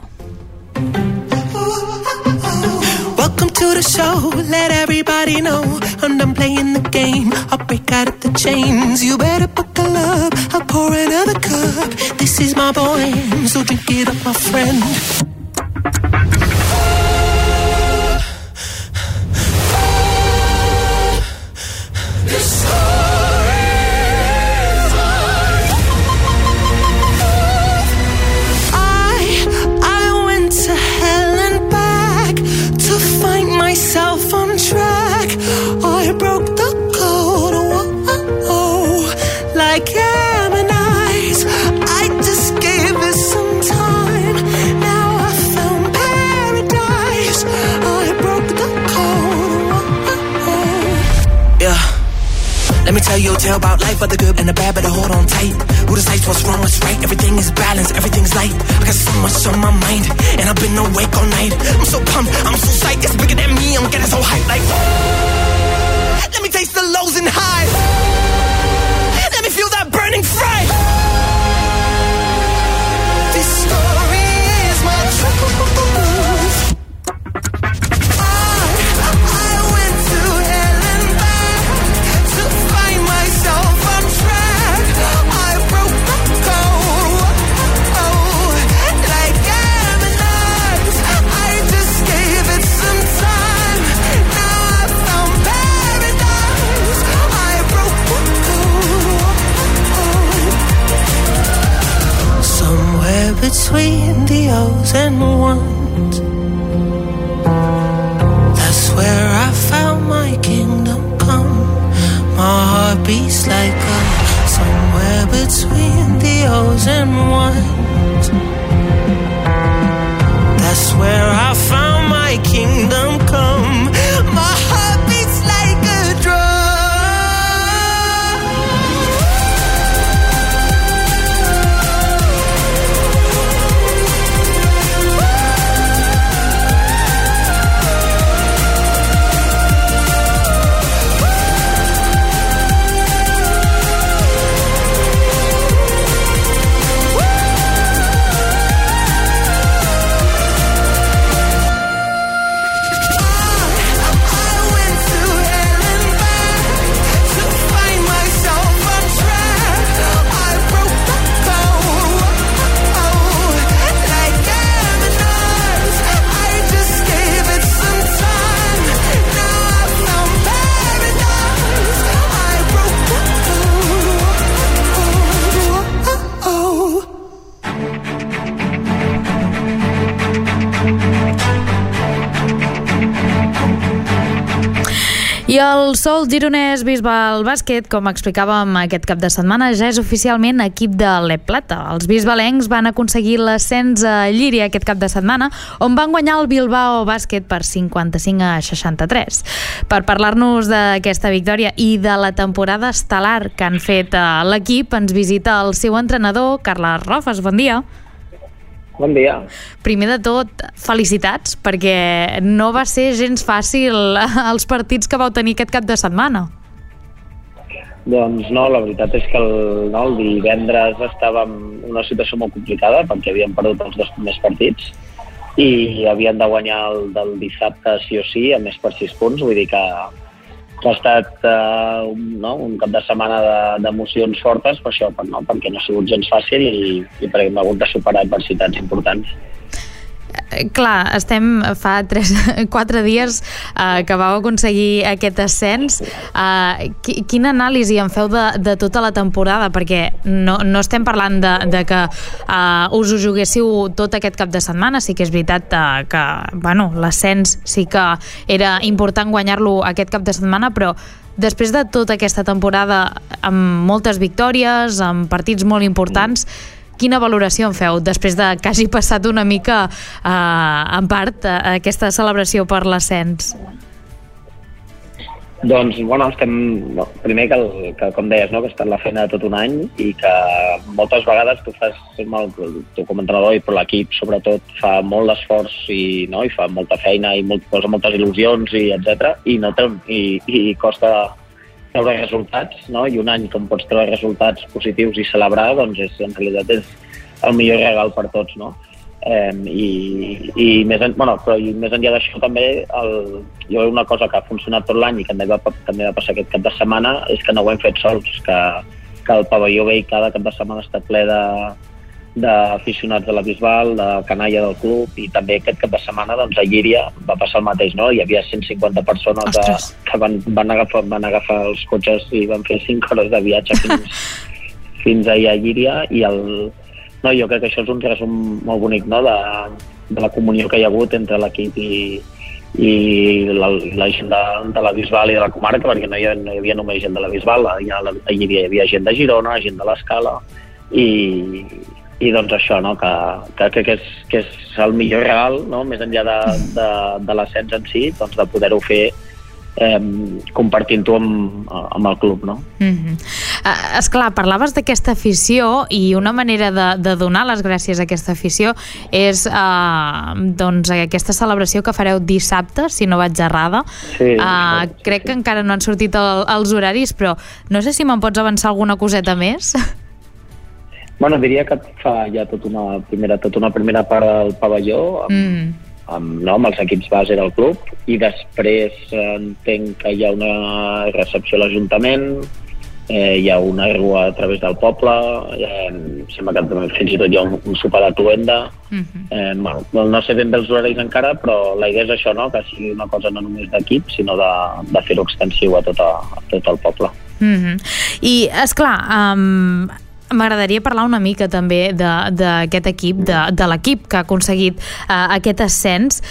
Welcome to the show, let everybody know I'm done playing the game, I'll break out of the chains. You better buckle up, I'll pour another cup. This is my boy, so drink it up, my friend. Myself on track, I broke the code, like Gemini's, I just gave it some time, now I Let me tell you a tale about life, but the good and the bad, better hold on tight. Who decides what's wrong, what's right? Everything is balanced, everything's light. I got so much on my mind, and I've been awake all night. I'm so pumped, I'm so psyched, it's bigger than me, I'm getting so hyped like, let me taste the lows and highs. Let me feel that burning fire. This story is my truth. I went to hell and back to find myself on track. I broke the code, like Ammonites. I just gave it some time. Now I found paradise. I broke the code. Somewhere between the O's and ones, that's where I found my kingdom come. My heart beats like a somewhere between the O's and ones. That's where I found my kingdom come. My heart beats like a drum. I el Sol Gironès Bisbal Bàsquet, com explicàvem aquest cap de setmana, ja és oficialment equip de l'Ep Plata. Els bisbalencs van aconseguir l'ascens a Llíria aquest cap de setmana, on van guanyar el Bilbao Bàsquet per 55-63. Per parlar-nos d'aquesta victòria i de la temporada estel·lar que han fet a l'equip, ens visita el seu entrenador, Carles Rofes. Bon dia. Bon dia. Primer de tot, felicitats, perquè no va ser gens fàcil els partits que vau tenir aquest cap de setmana. Doncs no, la veritat és que el divendres estàvem en una situació molt complicada perquè havíem perdut els 2 primers partits i havien de guanyar el del dissabte sí o sí, a més per 6 punts, vull dir que ha estat un cap de setmana d'emocions fortes per això, perquè no ha sigut gens fàcil i perquè hem hagut de superar adversitats importants. Clar, estem fa 4 dies que vau aconseguir aquest ascens. Quina anàlisi en feu de tota la temporada? Perquè no estem parlant de que us ho juguéssiu tot aquest cap de setmana. Sí que és veritat que l'ascens sí que era important guanyar-lo aquest cap de setmana, però després de tota aquesta temporada amb moltes victòries, amb partits molt importants, quina valoració en feu després de que hagi passat una mica en part aquesta celebració per l'ascens? Doncs, primer que com deies, que ha estat la feina de tot un any i que moltes vegades tu com a entrenador i per l'equip sobretot fa molt d'esforç i fa molta feina i posa moltes il·lusions i etc. I costa treure resultats, i un any com pots treure resultats positius i celebrar, doncs en realitat és el millor regal per tots, no? I més enllà d'això també jo una cosa que ha funcionat tot l'any i que també va passar aquest cap de setmana és que no ho hem fet sols, que el pavelló vell cada cap de setmana està ple d'aficionats de la Bisbal, de canalla del club, i també aquest cap de setmana a Llíria va passar el mateix, no? Hi havia 150 persones que van agafar els cotxes i van fer 5 hores de viatge fins allà a Llíria, i jo crec que això és un resum molt bonic, de la comunió que hi ha hagut entre l'equip i la gent de la Bisbal i de la comarca, perquè no hi havia només gent de la Bisbal, a Llíria hi havia gent de Girona, gent de l'Escala, i doncs això, que crec que és el millor regal, més enllà de l'ascens en si, doncs de poder-ho fer compartint-ho amb el club, no? Esclar, parlaves d'aquesta afició i una manera de donar les gràcies a aquesta afició és doncs aquesta celebració que fareu dissabte, si no vaig errada. Sí, crec que encara no han sortit els horaris, però no sé si me'n pots avançar alguna coseta més. Bueno, diria que fa ja tota una primera part del pavelló amb els equips base del club, i després entenc que hi ha una recepció a l'Ajuntament, hi ha una rua a través del poble, sembla que fins i tot hi ha un sopar de cluenda. No sé ben bé els horaris encara, però la idea és això, no? Que sigui una cosa no només d'equip, sinó de fer-ho extensiu a tot el poble. I, esclar, m'agradaria parlar una mica també d'aquest equip, de l'equip que ha aconseguit aquest ascens.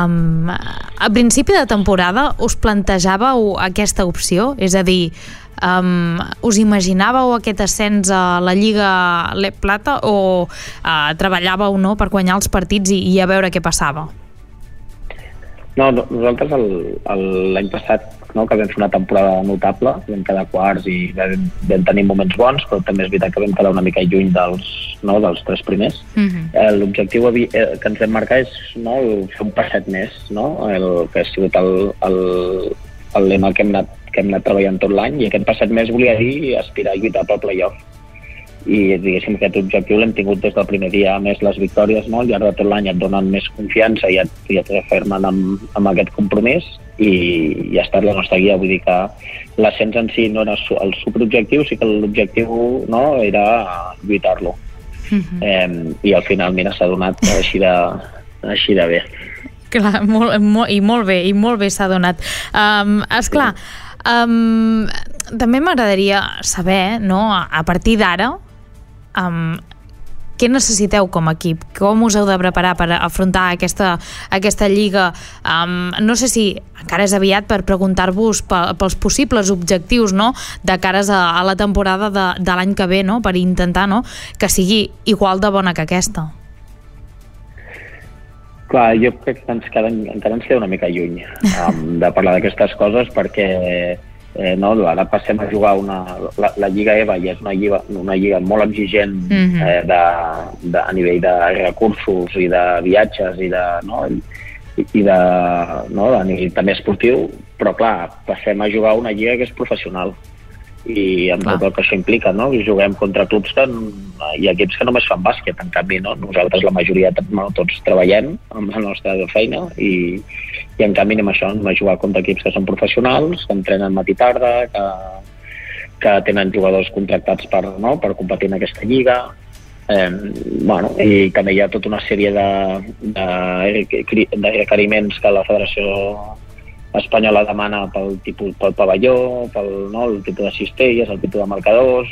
A principi de temporada us plantejàveu aquesta opció? És a dir, us imaginàveu aquest ascens a la Lliga Plata o treballàveu per guanyar els partits i a veure què passava? No, nosaltres l'any passat, que vam fer una temporada notable, vam quedar quarts i vam tenir moments bons, però també és veritat que vam quedar una mica lluny dels 3 primers. L'objectiu que ens vam marcar és fer un passet més, el que ha sigut el lema que hem anat treballant tot l'any, i aquest passet més volia dir aspirar a lluitar pel play-off. I diguéssim, aquest objectiu l'hem tingut des del primer dia. A més, les victòries al llarg de tot l'any et donen més confiança i et refermen amb aquest compromís, i ha estat la nostra guia. Vull dir que l'ascens en si no era el superobjectiu, sí que l'objectiu era lluitar-lo. I al final, mira, s'ha donat així de bé. Clar, i molt bé s'ha donat. Esclar, també m'agradaria saber, a partir d'ara, què necessiteu com a equip? Com us heu de preparar per afrontar aquesta lliga? No sé si encara és aviat per preguntar-vos pels possibles objectius de cares a la temporada de l'any que ve, per intentar que sigui igual de bona que aquesta. Clar, jo crec que encara ens queda una mica lluny de parlar d'aquestes coses, perquè ara passem a jugar la Lliga EVA, i és una lliga molt exigent a nivell de recursos i de viatges i a nivell també esportiu, però clar, passem a jugar una lliga que és professional, i amb tot el que això implica, juguem contra clubs i equips que només fan bàsquet. En canvi, nosaltres la majoria tots treballem amb la nostra feina, i en canvi anem a jugar contra equips que són professionals, que entrenen matí i tarda, que tenen jugadors contractats per competir en aquesta lliga, i també hi ha tota una sèrie de requeriments que la Federació Espanyola demana pel pavelló, el tipus de cistelles, el tipus de marcadors,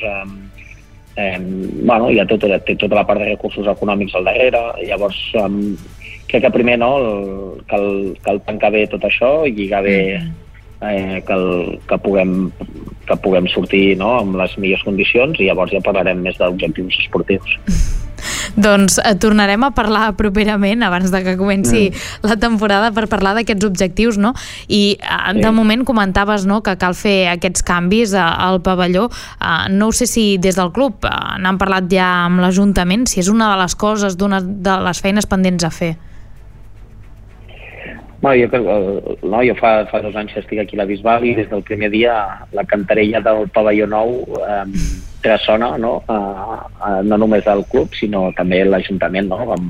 hi ha tota la part de recursos econòmics al darrere. Llavors crec que primer cal tancar bé tot això i lligar bé, que puguem sortir amb les millors condicions, i llavors ja parlarem més d'objectius esportius. Doncs tornarem a parlar properament, abans de que comenci la temporada, per parlar d'aquests objectius, I de moment comentaves que cal fer aquests canvis al pavelló. No sé si des del club n'han parlat ja amb l'Ajuntament, si és una de les coses, d'una de les feines pendents a fer. Jo fa 2 anys que estic aquí a la Bisbal, i des del primer dia la cantarella del pavelló nou ressona, no només del club, sinó també l'Ajuntament,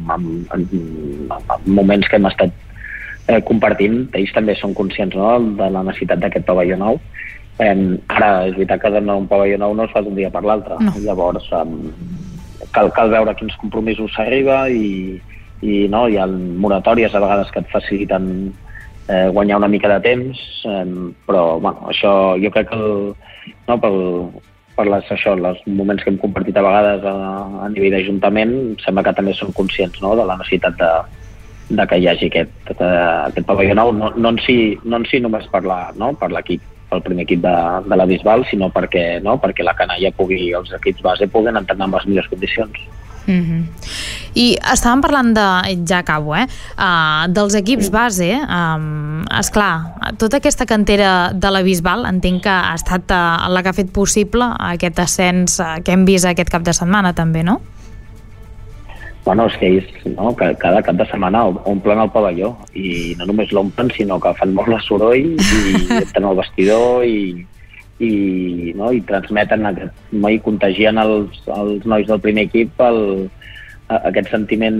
amb moments que hem estat compartint. Ells també són conscients de la necessitat d'aquest pavelló nou. Ara, és veritat que donar un pavelló nou no es fa d'un dia per l'altre. Llavors cal veure quins compromisos s'arriba, i hi ha moratòries a vegades que et faciliten guanyar una mica de temps, però això jo crec que per els moments que hem compartit a vegades a nivell d'Ajuntament, sembla que també són conscients de la necessitat de que hi hagi aquest pavelló nou, no en si només per l'equip, pel primer equip de la Bisbal, sinó perquè la canalla els equips base puguen entrenar amb les millors condicions. I estàvem parlant ja acabo, dels equips base. Esclar, tota aquesta cantera de la Bisbal entenc que ha estat la que ha fet possible aquest ascens que hem vist aquest cap de setmana també, no? Bueno, és que ells, no, cada cap de setmana omplen el pavelló, i no només l'omplen, sinó que fan molt de soroll i entren al vestidor i transmeten i contagien els nois del primer equip aquest sentiment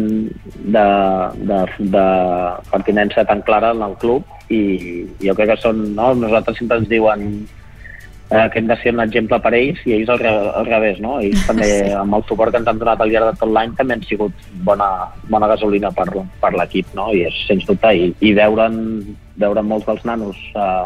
de pertinença tan clara en el club, i jo crec que són, no? Nosaltres sempre ens diuen que hem de ser un exemple per ells, i ells al revés, no? Ells també, amb el suport que ens han donat al llarg de tot l'any, també han sigut bona gasolina per l'equip, no? I és, sens dubte, i veure molts dels nanos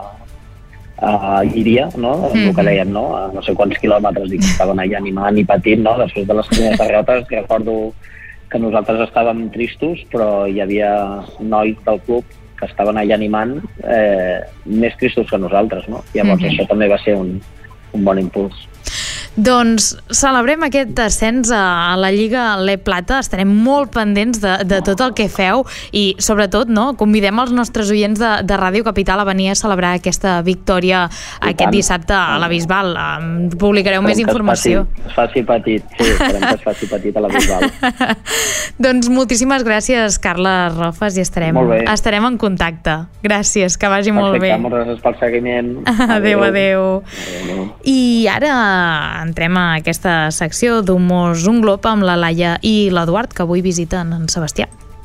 a Llíria, no? El que deien, no? A no sé quants quilòmetres, i que estaven allà animant i patint, no? Després de les primeres derrotes, recordo que nosaltres estàvem tristos, però hi havia nois del club que estaven allà animant, més tristos que nosaltres, no? Llavors això també va ser un bon impuls. Doncs celebrem aquest ascens a la Lliga Le Plata, estarem molt pendents de tot el que feu, i sobretot, no, convidem els nostres oients de Ràdio Capital a venir a celebrar aquesta victòria aquest dissabte a la Bisbal. Publicareu més informació. Es faci petit, sí, esperem que es faci petit a la Bisbal. Doncs moltíssimes gràcies, Carles Rofes, i estarem en contacte. Gràcies, que vagi molt bé. Perfecte, moltes gràcies pel seguiment. Adéu. I ara entrem a aquesta secció d'Humors un Glop amb la Laia i l'Eduard, que avui visiten en Sebastià.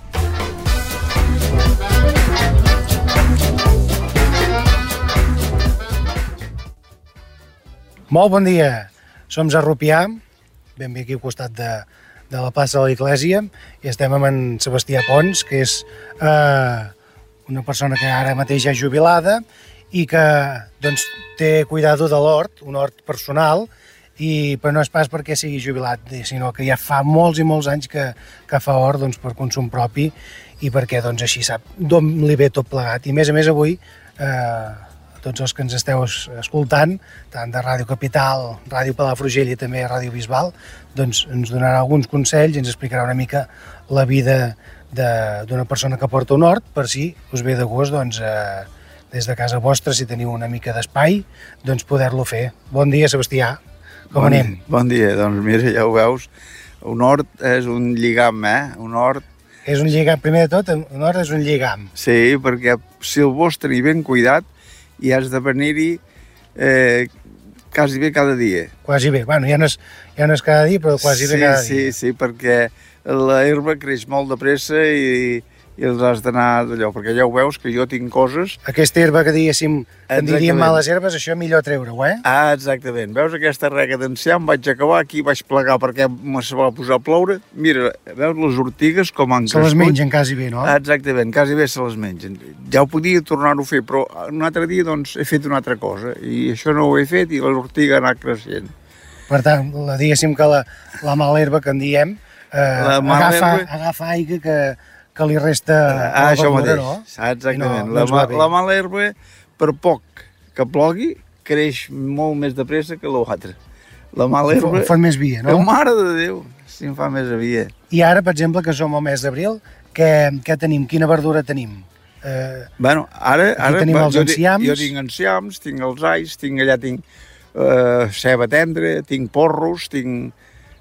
Molt bon dia. Som a Rupià, ben bé aquí al costat de la plaça de l'Església, i estem amb en Sebastià Pons, que és una persona que ara mateix ja és jubilada i que doncs, té cuidado de l'hort, un hort personal, però no és pas perquè sigui jubilat, sinó que ja fa molts i molts anys que fa hort, doncs, per consum propi, i perquè doncs, així sap d'on li ve tot plegat. I a més avui, tots els que ens esteu escoltant, tant de Ràdio Capital, Ràdio Palafrugell i també Ràdio Bisbal, doncs ens donarà alguns consells i ens explicarà una mica la vida d'una persona que porta un hort, per si us ve de gust, doncs, des de casa vostra, si teniu una mica d'espai, doncs poder-lo fer. Bon dia, Sebastià. Com anem? Bon dia, doncs mira, ja ho veus, un hort és un lligam, un hort... És un lligam, primer de tot, un hort és un lligam. Sí, perquè si el vols tenir ben cuidat, i has de venir-hi quasi bé cada dia. Quasi bé, bueno, ja no és cada dia, però quasi bé cada dia. Sí, perquè l'herba creix molt de pressa i els has d'anar d'allò, perquè ja ho veus que jo tinc coses... Aquesta herba que diguéssim, que en diríem males herbes, això millor treure-ho, exactament. Veus aquesta rega d'enciam? Vaig acabar, aquí vaig plegar perquè se va posar a ploure. Mira, veus les ortigues com han crescut? Se les mengen quasi bé, no? Exactament, quasi bé se les mengen. Ja ho podia tornar-ho a fer, però un altre dia doncs, he fet una altra cosa, i això no ho he fet i l'ortiga ha anat creixent. Per tant, diguéssim que la mala herba que en diem, agafa aigua que li resta a la verdura, no? Exactament. La mala herba, per poc que plogui, creix molt més de pressa que l'altra. La mala herba... Fa més via, no? Mare de Déu, si em fa més via. I ara, per exemple, que som al mes d'abril, què tenim? Quina verdura tenim? Bueno, ara tenim els enciams. Jo tinc enciams, tinc els alls, allà tinc ceba tendra, tinc porros, tinc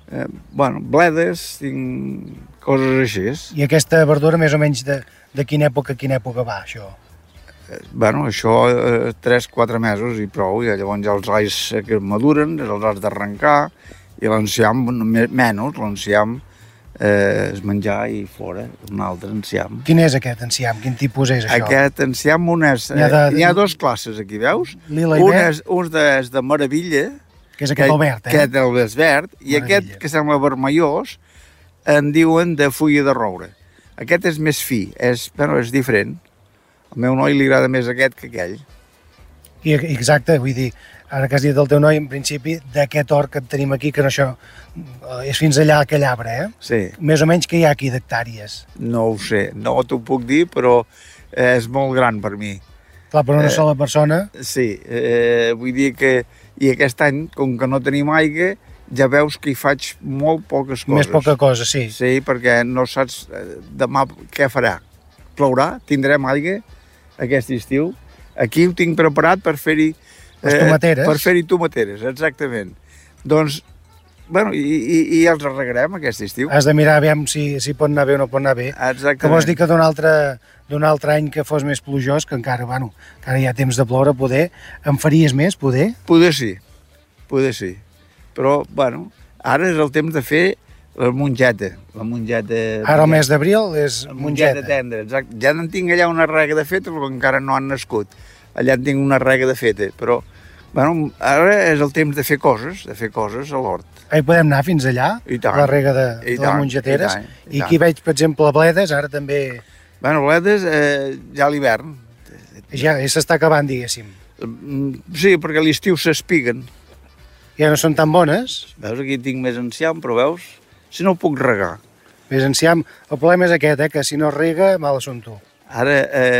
bledes, tinc coses així. I aquesta verdura més o menys de quina època va, això? Bueno, això 3-4 mesos i prou, i llavors ja els alls que maduren, els has d'arrencar, i l'enciam menys, l'enciam es menjar i fora, un altre enciam. Quin és aquest enciam? Quin tipus és això? Aquest enciam, n'hi ha dues classes aquí, veus? Lila i verd? Un és de meravella, que és aquest el verd, Aquest el verd, i aquest que sembla vermellós en diuen de fulla de roure. Aquest és més fi, és diferent. Al meu noi li agrada més aquest que aquell. Exacte, vull dir, ara que has dit el teu noi, en principi, d'aquest hort que tenim aquí, que això és fins allà aquell arbre, Sí. Més o menys que hi ha aquí d'hectàrees? No ho sé, no t'ho puc dir, però és molt gran per mi. Clar, per una sola persona? Sí, vull dir que... I aquest any, com que no tenim aigua, ja veus que hi faig molt poques coses. Més poca cosa, sí. Sí, perquè no saps demà què farà. Plourà? Tindrem aigua aquest estiu? Aquí ho tinc preparat per fer-hi... Les tomateres. Per fer-hi tomateres, exactament. Doncs, bueno, i els regarem aquest estiu. Has de mirar aviam si pot anar bé o no pot anar bé. Exactament. Que vols dir que d'un altre any que fos més plujós, que encara hi ha temps de ploure, poder, en faries més, poder? Poder sí. Però, bueno, ara és el temps de fer la mongeta. Ara el mes d'abril és mongeta. Tendra, exacte. Ja en tinc allà una rega de feta, però encara no han nascut. Allà en tinc una rega de feta, però, bueno, ara és el temps de fer coses a l'hort. Hi podem anar fins allà, la rega de les mongeteres. I aquí veig, per exemple, bledes, ara també... Bueno, bledes ja a l'hivern. Ja s'està acabant, diguéssim. Sí, perquè a l'estiu s'espiguen. Ja no són tan bones. Veus, aquí tinc més enciam, però veus, si no ho puc regar. Més enciam, el problema és aquest, que si no rega, mal assumpte. Ara,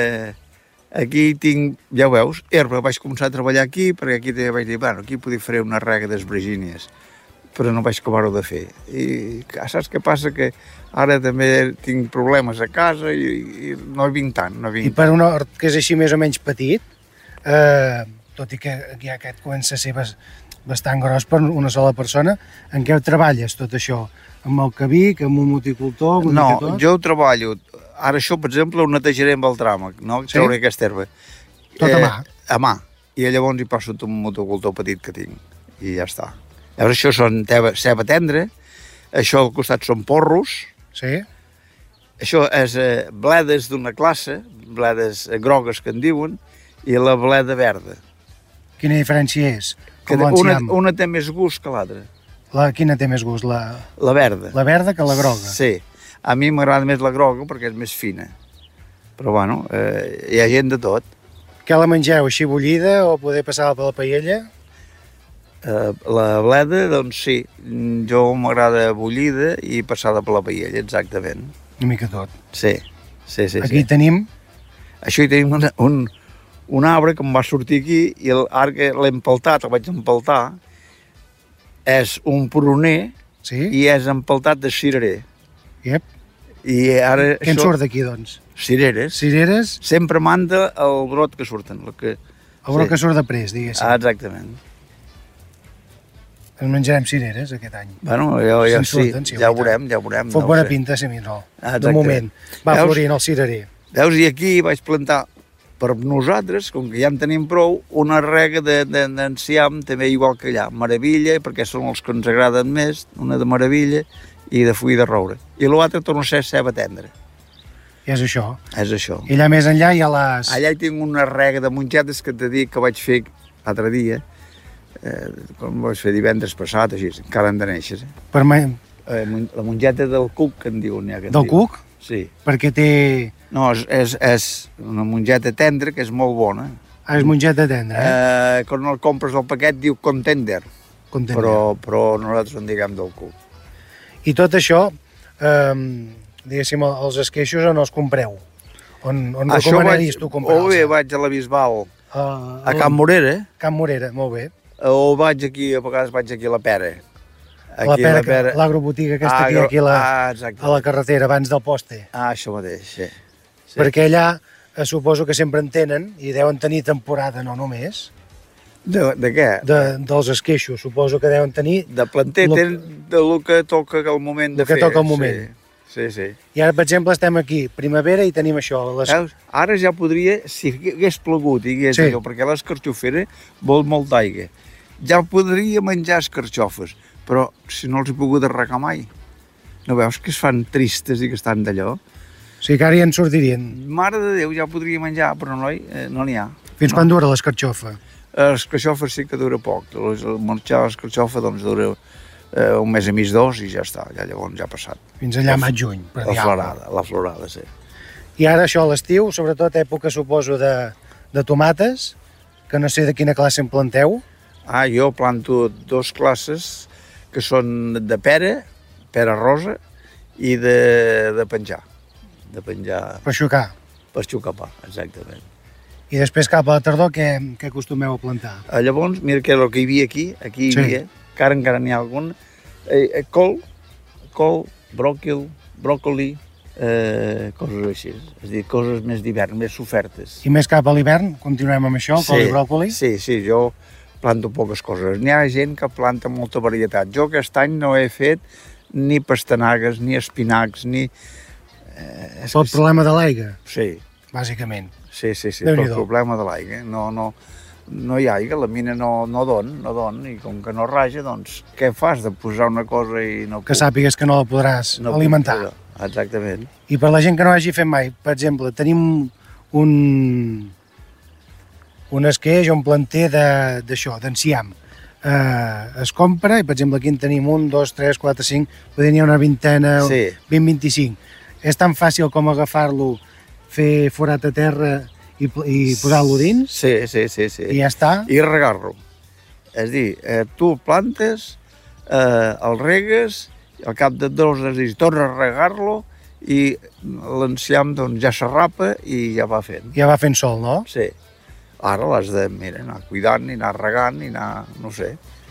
aquí tinc, ja ho veus, herba, vaig començar a treballar aquí, perquè aquí també vaig dir, bueno, aquí podria fer una rega d'esbragínies, però no vaig acabar-ho de fer. I saps què passa? Que ara també tinc problemes a casa i no hi vinc tant. I per un hort que és així més o menys petit, tot i que ja aquest comença a ser bastant gros per una sola persona, en què treballes tot això? Amb el cabic, amb un multicultor? No, jo treballo. Ara això, per exemple, ho netejaré amb el tràmac, no? Treuré aquesta herba. Tot a mà? A mà. I llavors hi passo un multicultor petit que tinc. I ja està. Llavors això són ceba tendra, això al costat són porros. Sí. Això és bledes d'una classe, bledes grogues que en diuen, i la bleda verda. Quina diferència és? Una té més gust que l'altra. Quina té més gust? La verda. La verda que la groga? Sí. A mi m'agrada més la groga perquè és més fina. Però, bueno, hi ha gent de tot. Què la mengeu? Així bullida o poder passar per la paella? La bleda, doncs sí. Jo m'agrada bullida i passada per la paella, exactament. Una mica tot. Sí. Aquí tenim? Això hi tenim un arbre que em va sortir aquí i l'arbre l'he empaltat, el vaig empaltar, és un pruner i és empaltat de cirerer. Yep. I ara què en surt d'aquí, doncs? Cireres. Cireres? Sempre manda el brot que surten. El brot que surt després, diguéssim. Exactament. Ens menjarem cireres aquest any. Bueno, sí, ja ho veurem. Fot bona pinta, si no. De moment. Va florint el cirerer. Veus, i aquí vaig plantar per nosaltres, com que ja en tenim prou, una rega d'enciam, també igual que allà, meravella, perquè són els que ens agraden més, una de meravella i de full de roure. I l'altre torna a ser ceba tendra. I és això? És això. I allà més enllà hi ha les... Allà hi tinc una rega de mongetes que t'he dit que vaig fer l'altre dia, com vaig fer divendres passat, així, encara han de néixer. La mongeta del cuc, que en diuen. Del cuc? Sí. Perquè té... No, és una mongeta tendra que és molt bona. Ah, és mongeta tendra, Quan el compres al paquet diu contender. Però nosaltres en diguem del cuc. I tot això, diguéssim, els esqueixos on els compreu? On recomanaries tu comprar-los? O bé vaig a la Bisbal, a Can Morera. Can Morera, molt bé. O vaig aquí, a vegades vaig aquí a la Pera. L'agrobotiga aquesta que hi ha aquí a la carretera, abans del poste. Això mateix, sí. Perquè allà suposo que sempre en tenen i deuen tenir temporada, no només. De què? Dels esqueixos, suposo que deuen tenir... De planter tenen del que toca el moment de fer. El que toca el moment. Sí. I ara, per exemple, estem aquí, primavera, i tenim això. Ara ja podria, si hagués plogut, perquè l'escarxofera vol molt d'aigua, ja podria menjar escarxofes, però si no els he pogut arregar mai. No veus que es fan tristes i que estan d'allò? O sigui que ara ja en sortirien. Mare de Déu, ja podria menjar, però no n'hi ha. Fins quan dura l'escarxofa? L'escarxofa sí que dura poc. Marxar l'escarxofa doncs dura un mes i mig, 2, i ja està. Llavors ja ha passat. Fins allà maig-juny. La florada, sí. I ara això a l'estiu, sobretot època, suposo, de tomates, que no sé de quina classe en planteu. Jo planto 2 classes, que són de pera rosa, i de penjar. Per xucar. Per xucar pa, exactament. I després cap a la tardor què acostumeu a plantar? Llavors, mira que el que hi havia aquí hi havia que ara encara n'hi ha algun, col, bròcoli, coses així, és a dir, coses més d'hivern, més sofertes. I més cap a l'hivern, continuem amb això, col i bròcoli? Sí, jo planto poques coses. N'hi ha gent que planta molta varietat. Jo aquest any no he fet ni pastanagues, ni espinacs, ni... Pel problema de l'aigua? Sí. Bàsicament. Sí, pel problema de l'aigua. No hi ha aigua, la mina no dona, i com que no raja, doncs què fas de posar una cosa i no... Que sàpigues que no la podràs alimentar. Exactament. I per la gent que no hagi fet mai, per exemple, tenim un esqueix o un planter d'això, d'enciam. Es compra i, per exemple, aquí en tenim 1, 2, 3, 4, 5, potser n'hi ha una vintena, 20-25. És tan fàcil com agafar-lo, fer forat a terra i posar-lo dins? Sí. I ja està? I regar-lo. És a dir, tu plantes, el regues, al cap de 2 dies tornes a regar-lo i l'enciam doncs, ja s'arrapa i ja va fent. Ja va fent sol, no? Sí. Ara l'has de, anar cuidant, i anar regant, i anar, no sé.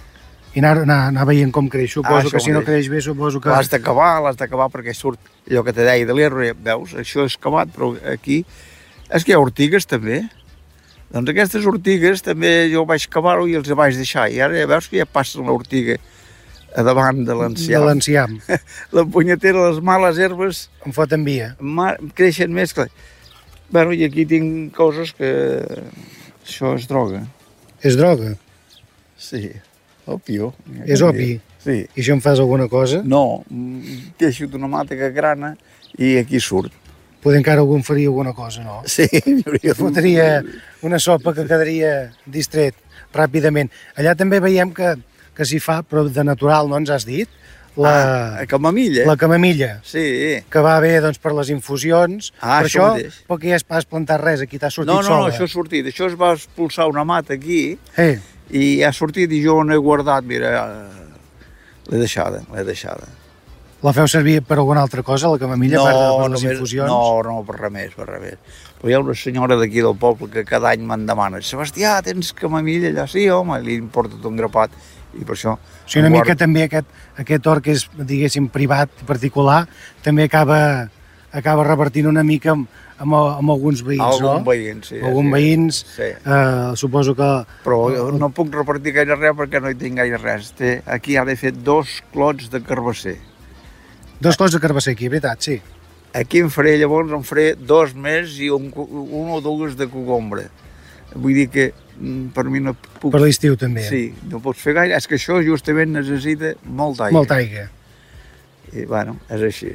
I anar veient com creix. Suposo que si no creix bé, suposo que... L'has d'acabar perquè surt allò que te deia de l'herba, veus? Això és acabat, però aquí... És que hi ha ortigues també. Doncs aquestes ortigues també jo vaig cavar-ho i els vaig deixar. I ara ja veus que ja passa l'ortiga a davant de l'enciam. De l'enciam. La punyetera, les males herbes... Em foten via. Creixen més que... Bueno, i aquí tinc coses que... Això és droga. És droga? Sí. Opio. És opi? Sí. I això em fas alguna cosa? No, deixo d'una mata que grana i aquí surt. Poder encara algú em faria alguna cosa, no? Sí. Fotria una sopa que quedaria distret ràpidament. Allà també veiem que s'hi fa, però de natural, no ens has dit? La camamilla. La camamilla. Sí. Que va bé doncs, per les infusions. Per això, perquè ja has plantat res, aquí t'ha sortit sola. No, això ha sortit. Això es va expulsar una mata aquí i ha sortit i jo no he guardat, mira, l'he deixada. La feu servir per alguna altra cosa, la camamilla, per les infusions? No, per res més. Però hi ha una senyora d'aquí del poble que cada any me'n demana: Sebastià, tens camamilla allà? Sí, home, li importa tot un grapat. I per això... O sigui, una mica també aquest hort que és, diguéssim, privat, particular, també acaba revertint una mica amb alguns veïns, no? Alguns veïns, sí. Suposo que... Però no puc repartir gaire res perquè no hi tinc gaire res. Aquí ha de fer 2 clots de carbasser. 2 clots de carbasser aquí, veritat, sí. Aquí en faré 2 més i un o 2 de cogombre. Vull dir que per mi no puc... Per l'estiu també. Sí, no pots fer gaire. És que això justament necessita molta aigua. Molta aigua. I, bueno, és així.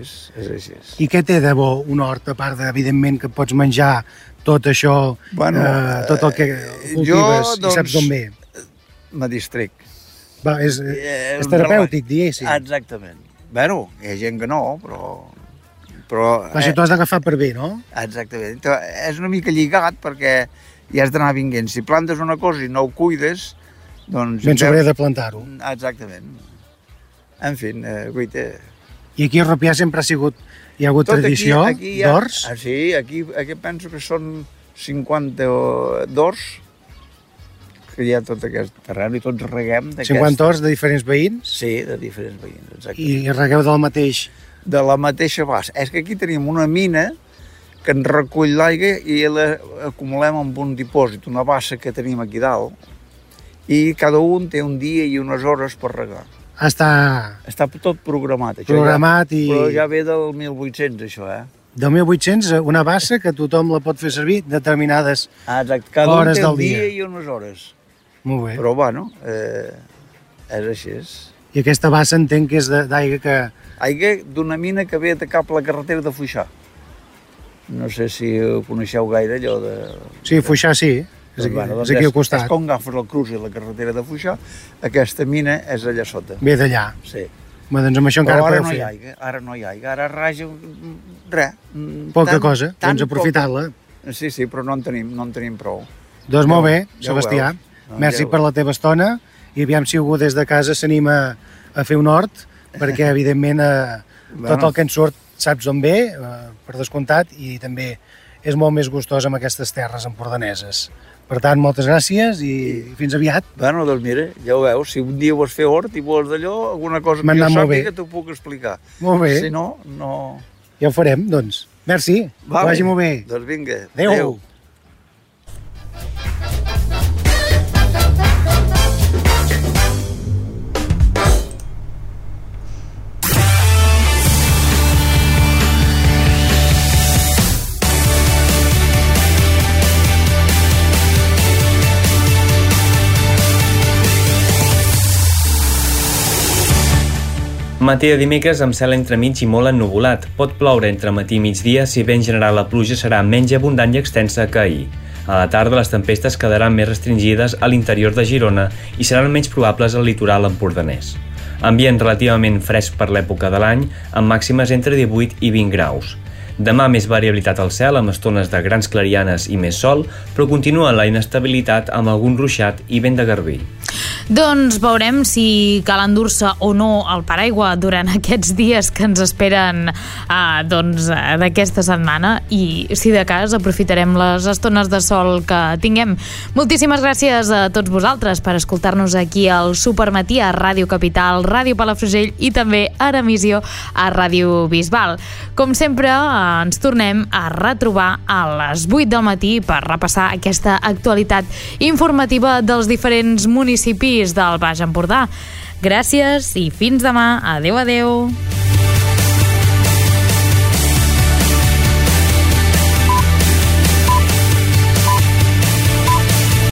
I què té de bo un hort, a part evidentment que pots menjar tot això, tot el que cultives i saps d'on ve? Me distrec. És terapèutic, diguéssim. Exactament. Bueno, hi ha gent que no, però això t'ho has d'agafar per bé, no? Exactament. És una mica lligat perquè i has d'anar vinguent. Si plantes una cosa i no ho cuides, doncs... Ben s'hauria de plantar-ho. Exactament. En fi, guaita... I aquí a Rupià sempre hi ha hagut tradició d'horts? Sí, aquí penso que són 50 d'horts, que hi ha tot aquest terreny i tots reguem d'aquest... 50 horts de diferents veïns? Sí, de diferents veïns, exactament. I regueu del mateix? De la mateixa bassa. És que aquí tenim una mina que ens recull l'aigua i l'acumulem en un dipòsit, una bassa que tenim aquí dalt, i cada un té un dia i unes hores per regar. Està tot programat, això. Però ja ve del 1800, això, Del 1800, una bassa que tothom la pot fer servir determinades hores del dia. Cada un té un dia i unes hores. Molt bé. Però, bueno, és així. I aquesta bassa entenc que és d'aigua que... Aigua d'una mina que ve de cap a la carretera de Foixà. No sé si ho coneixeu gaire, allò de... Sí, Foixà sí, és aquí al costat. És com agafes el cruç i la carretera de Foixà, aquesta mina és allà sota. Ve d'allà. Sí. Doncs amb això encara podeu fer. Ara no hi ha aigua, ara raja res. Poca cosa, doncs aprofitar-la. Sí, però no en tenim prou. Doncs molt bé, Sebastià, merci per la teva estona i aviam si algú des de casa s'anima a fer un hort, perquè evidentment tot el que ens surt saps on ve, per descomptat, i també és molt més gustós amb aquestes terres empordaneses. Per tant, moltes gràcies i fins aviat. Bueno, doncs mira, ja ho veus, si un dia vols fer hort i vols d'allò, alguna cosa que jo sàpiga t'ho puc explicar. Molt bé. Si no, no... Ja ho farem, doncs. Merci, que vagi molt bé. Doncs vinga. Adéu. Matí de dimecres amb cel entremig i molt ennuvolat. Pot ploure entre matí i migdia, si bé en general la pluja serà menys abundant i extensa que ahir. A la tarda les tempestes quedaran més restringides a l'interior de Girona i seran menys probables al litoral empordanès. Ambient relativament fresc per l'època de l'any, amb màximes entre 18 i 20 graus. Demà més variabilitat al cel, amb estones de grans clarianes i més sol, però continua la inestabilitat amb algun ruixat i vent de garbí. Doncs veurem si cal endur-se o no el paraigua durant aquests dies que ens esperen d'aquesta setmana, i si de cas aprofitarem les estones de sol que tinguem. Moltíssimes gràcies a tots vosaltres per escoltar-nos aquí al Supermatí a Ràdio Capital, Ràdio Palafrugell i també a emissió a Ràdio Bisbal. Com sempre, ens tornem a retrobar a les 8 del matí per repassar aquesta actualitat informativa dels diferents municipis del Baix Empordà. Gràcies i fins demà. Adéu, adéu.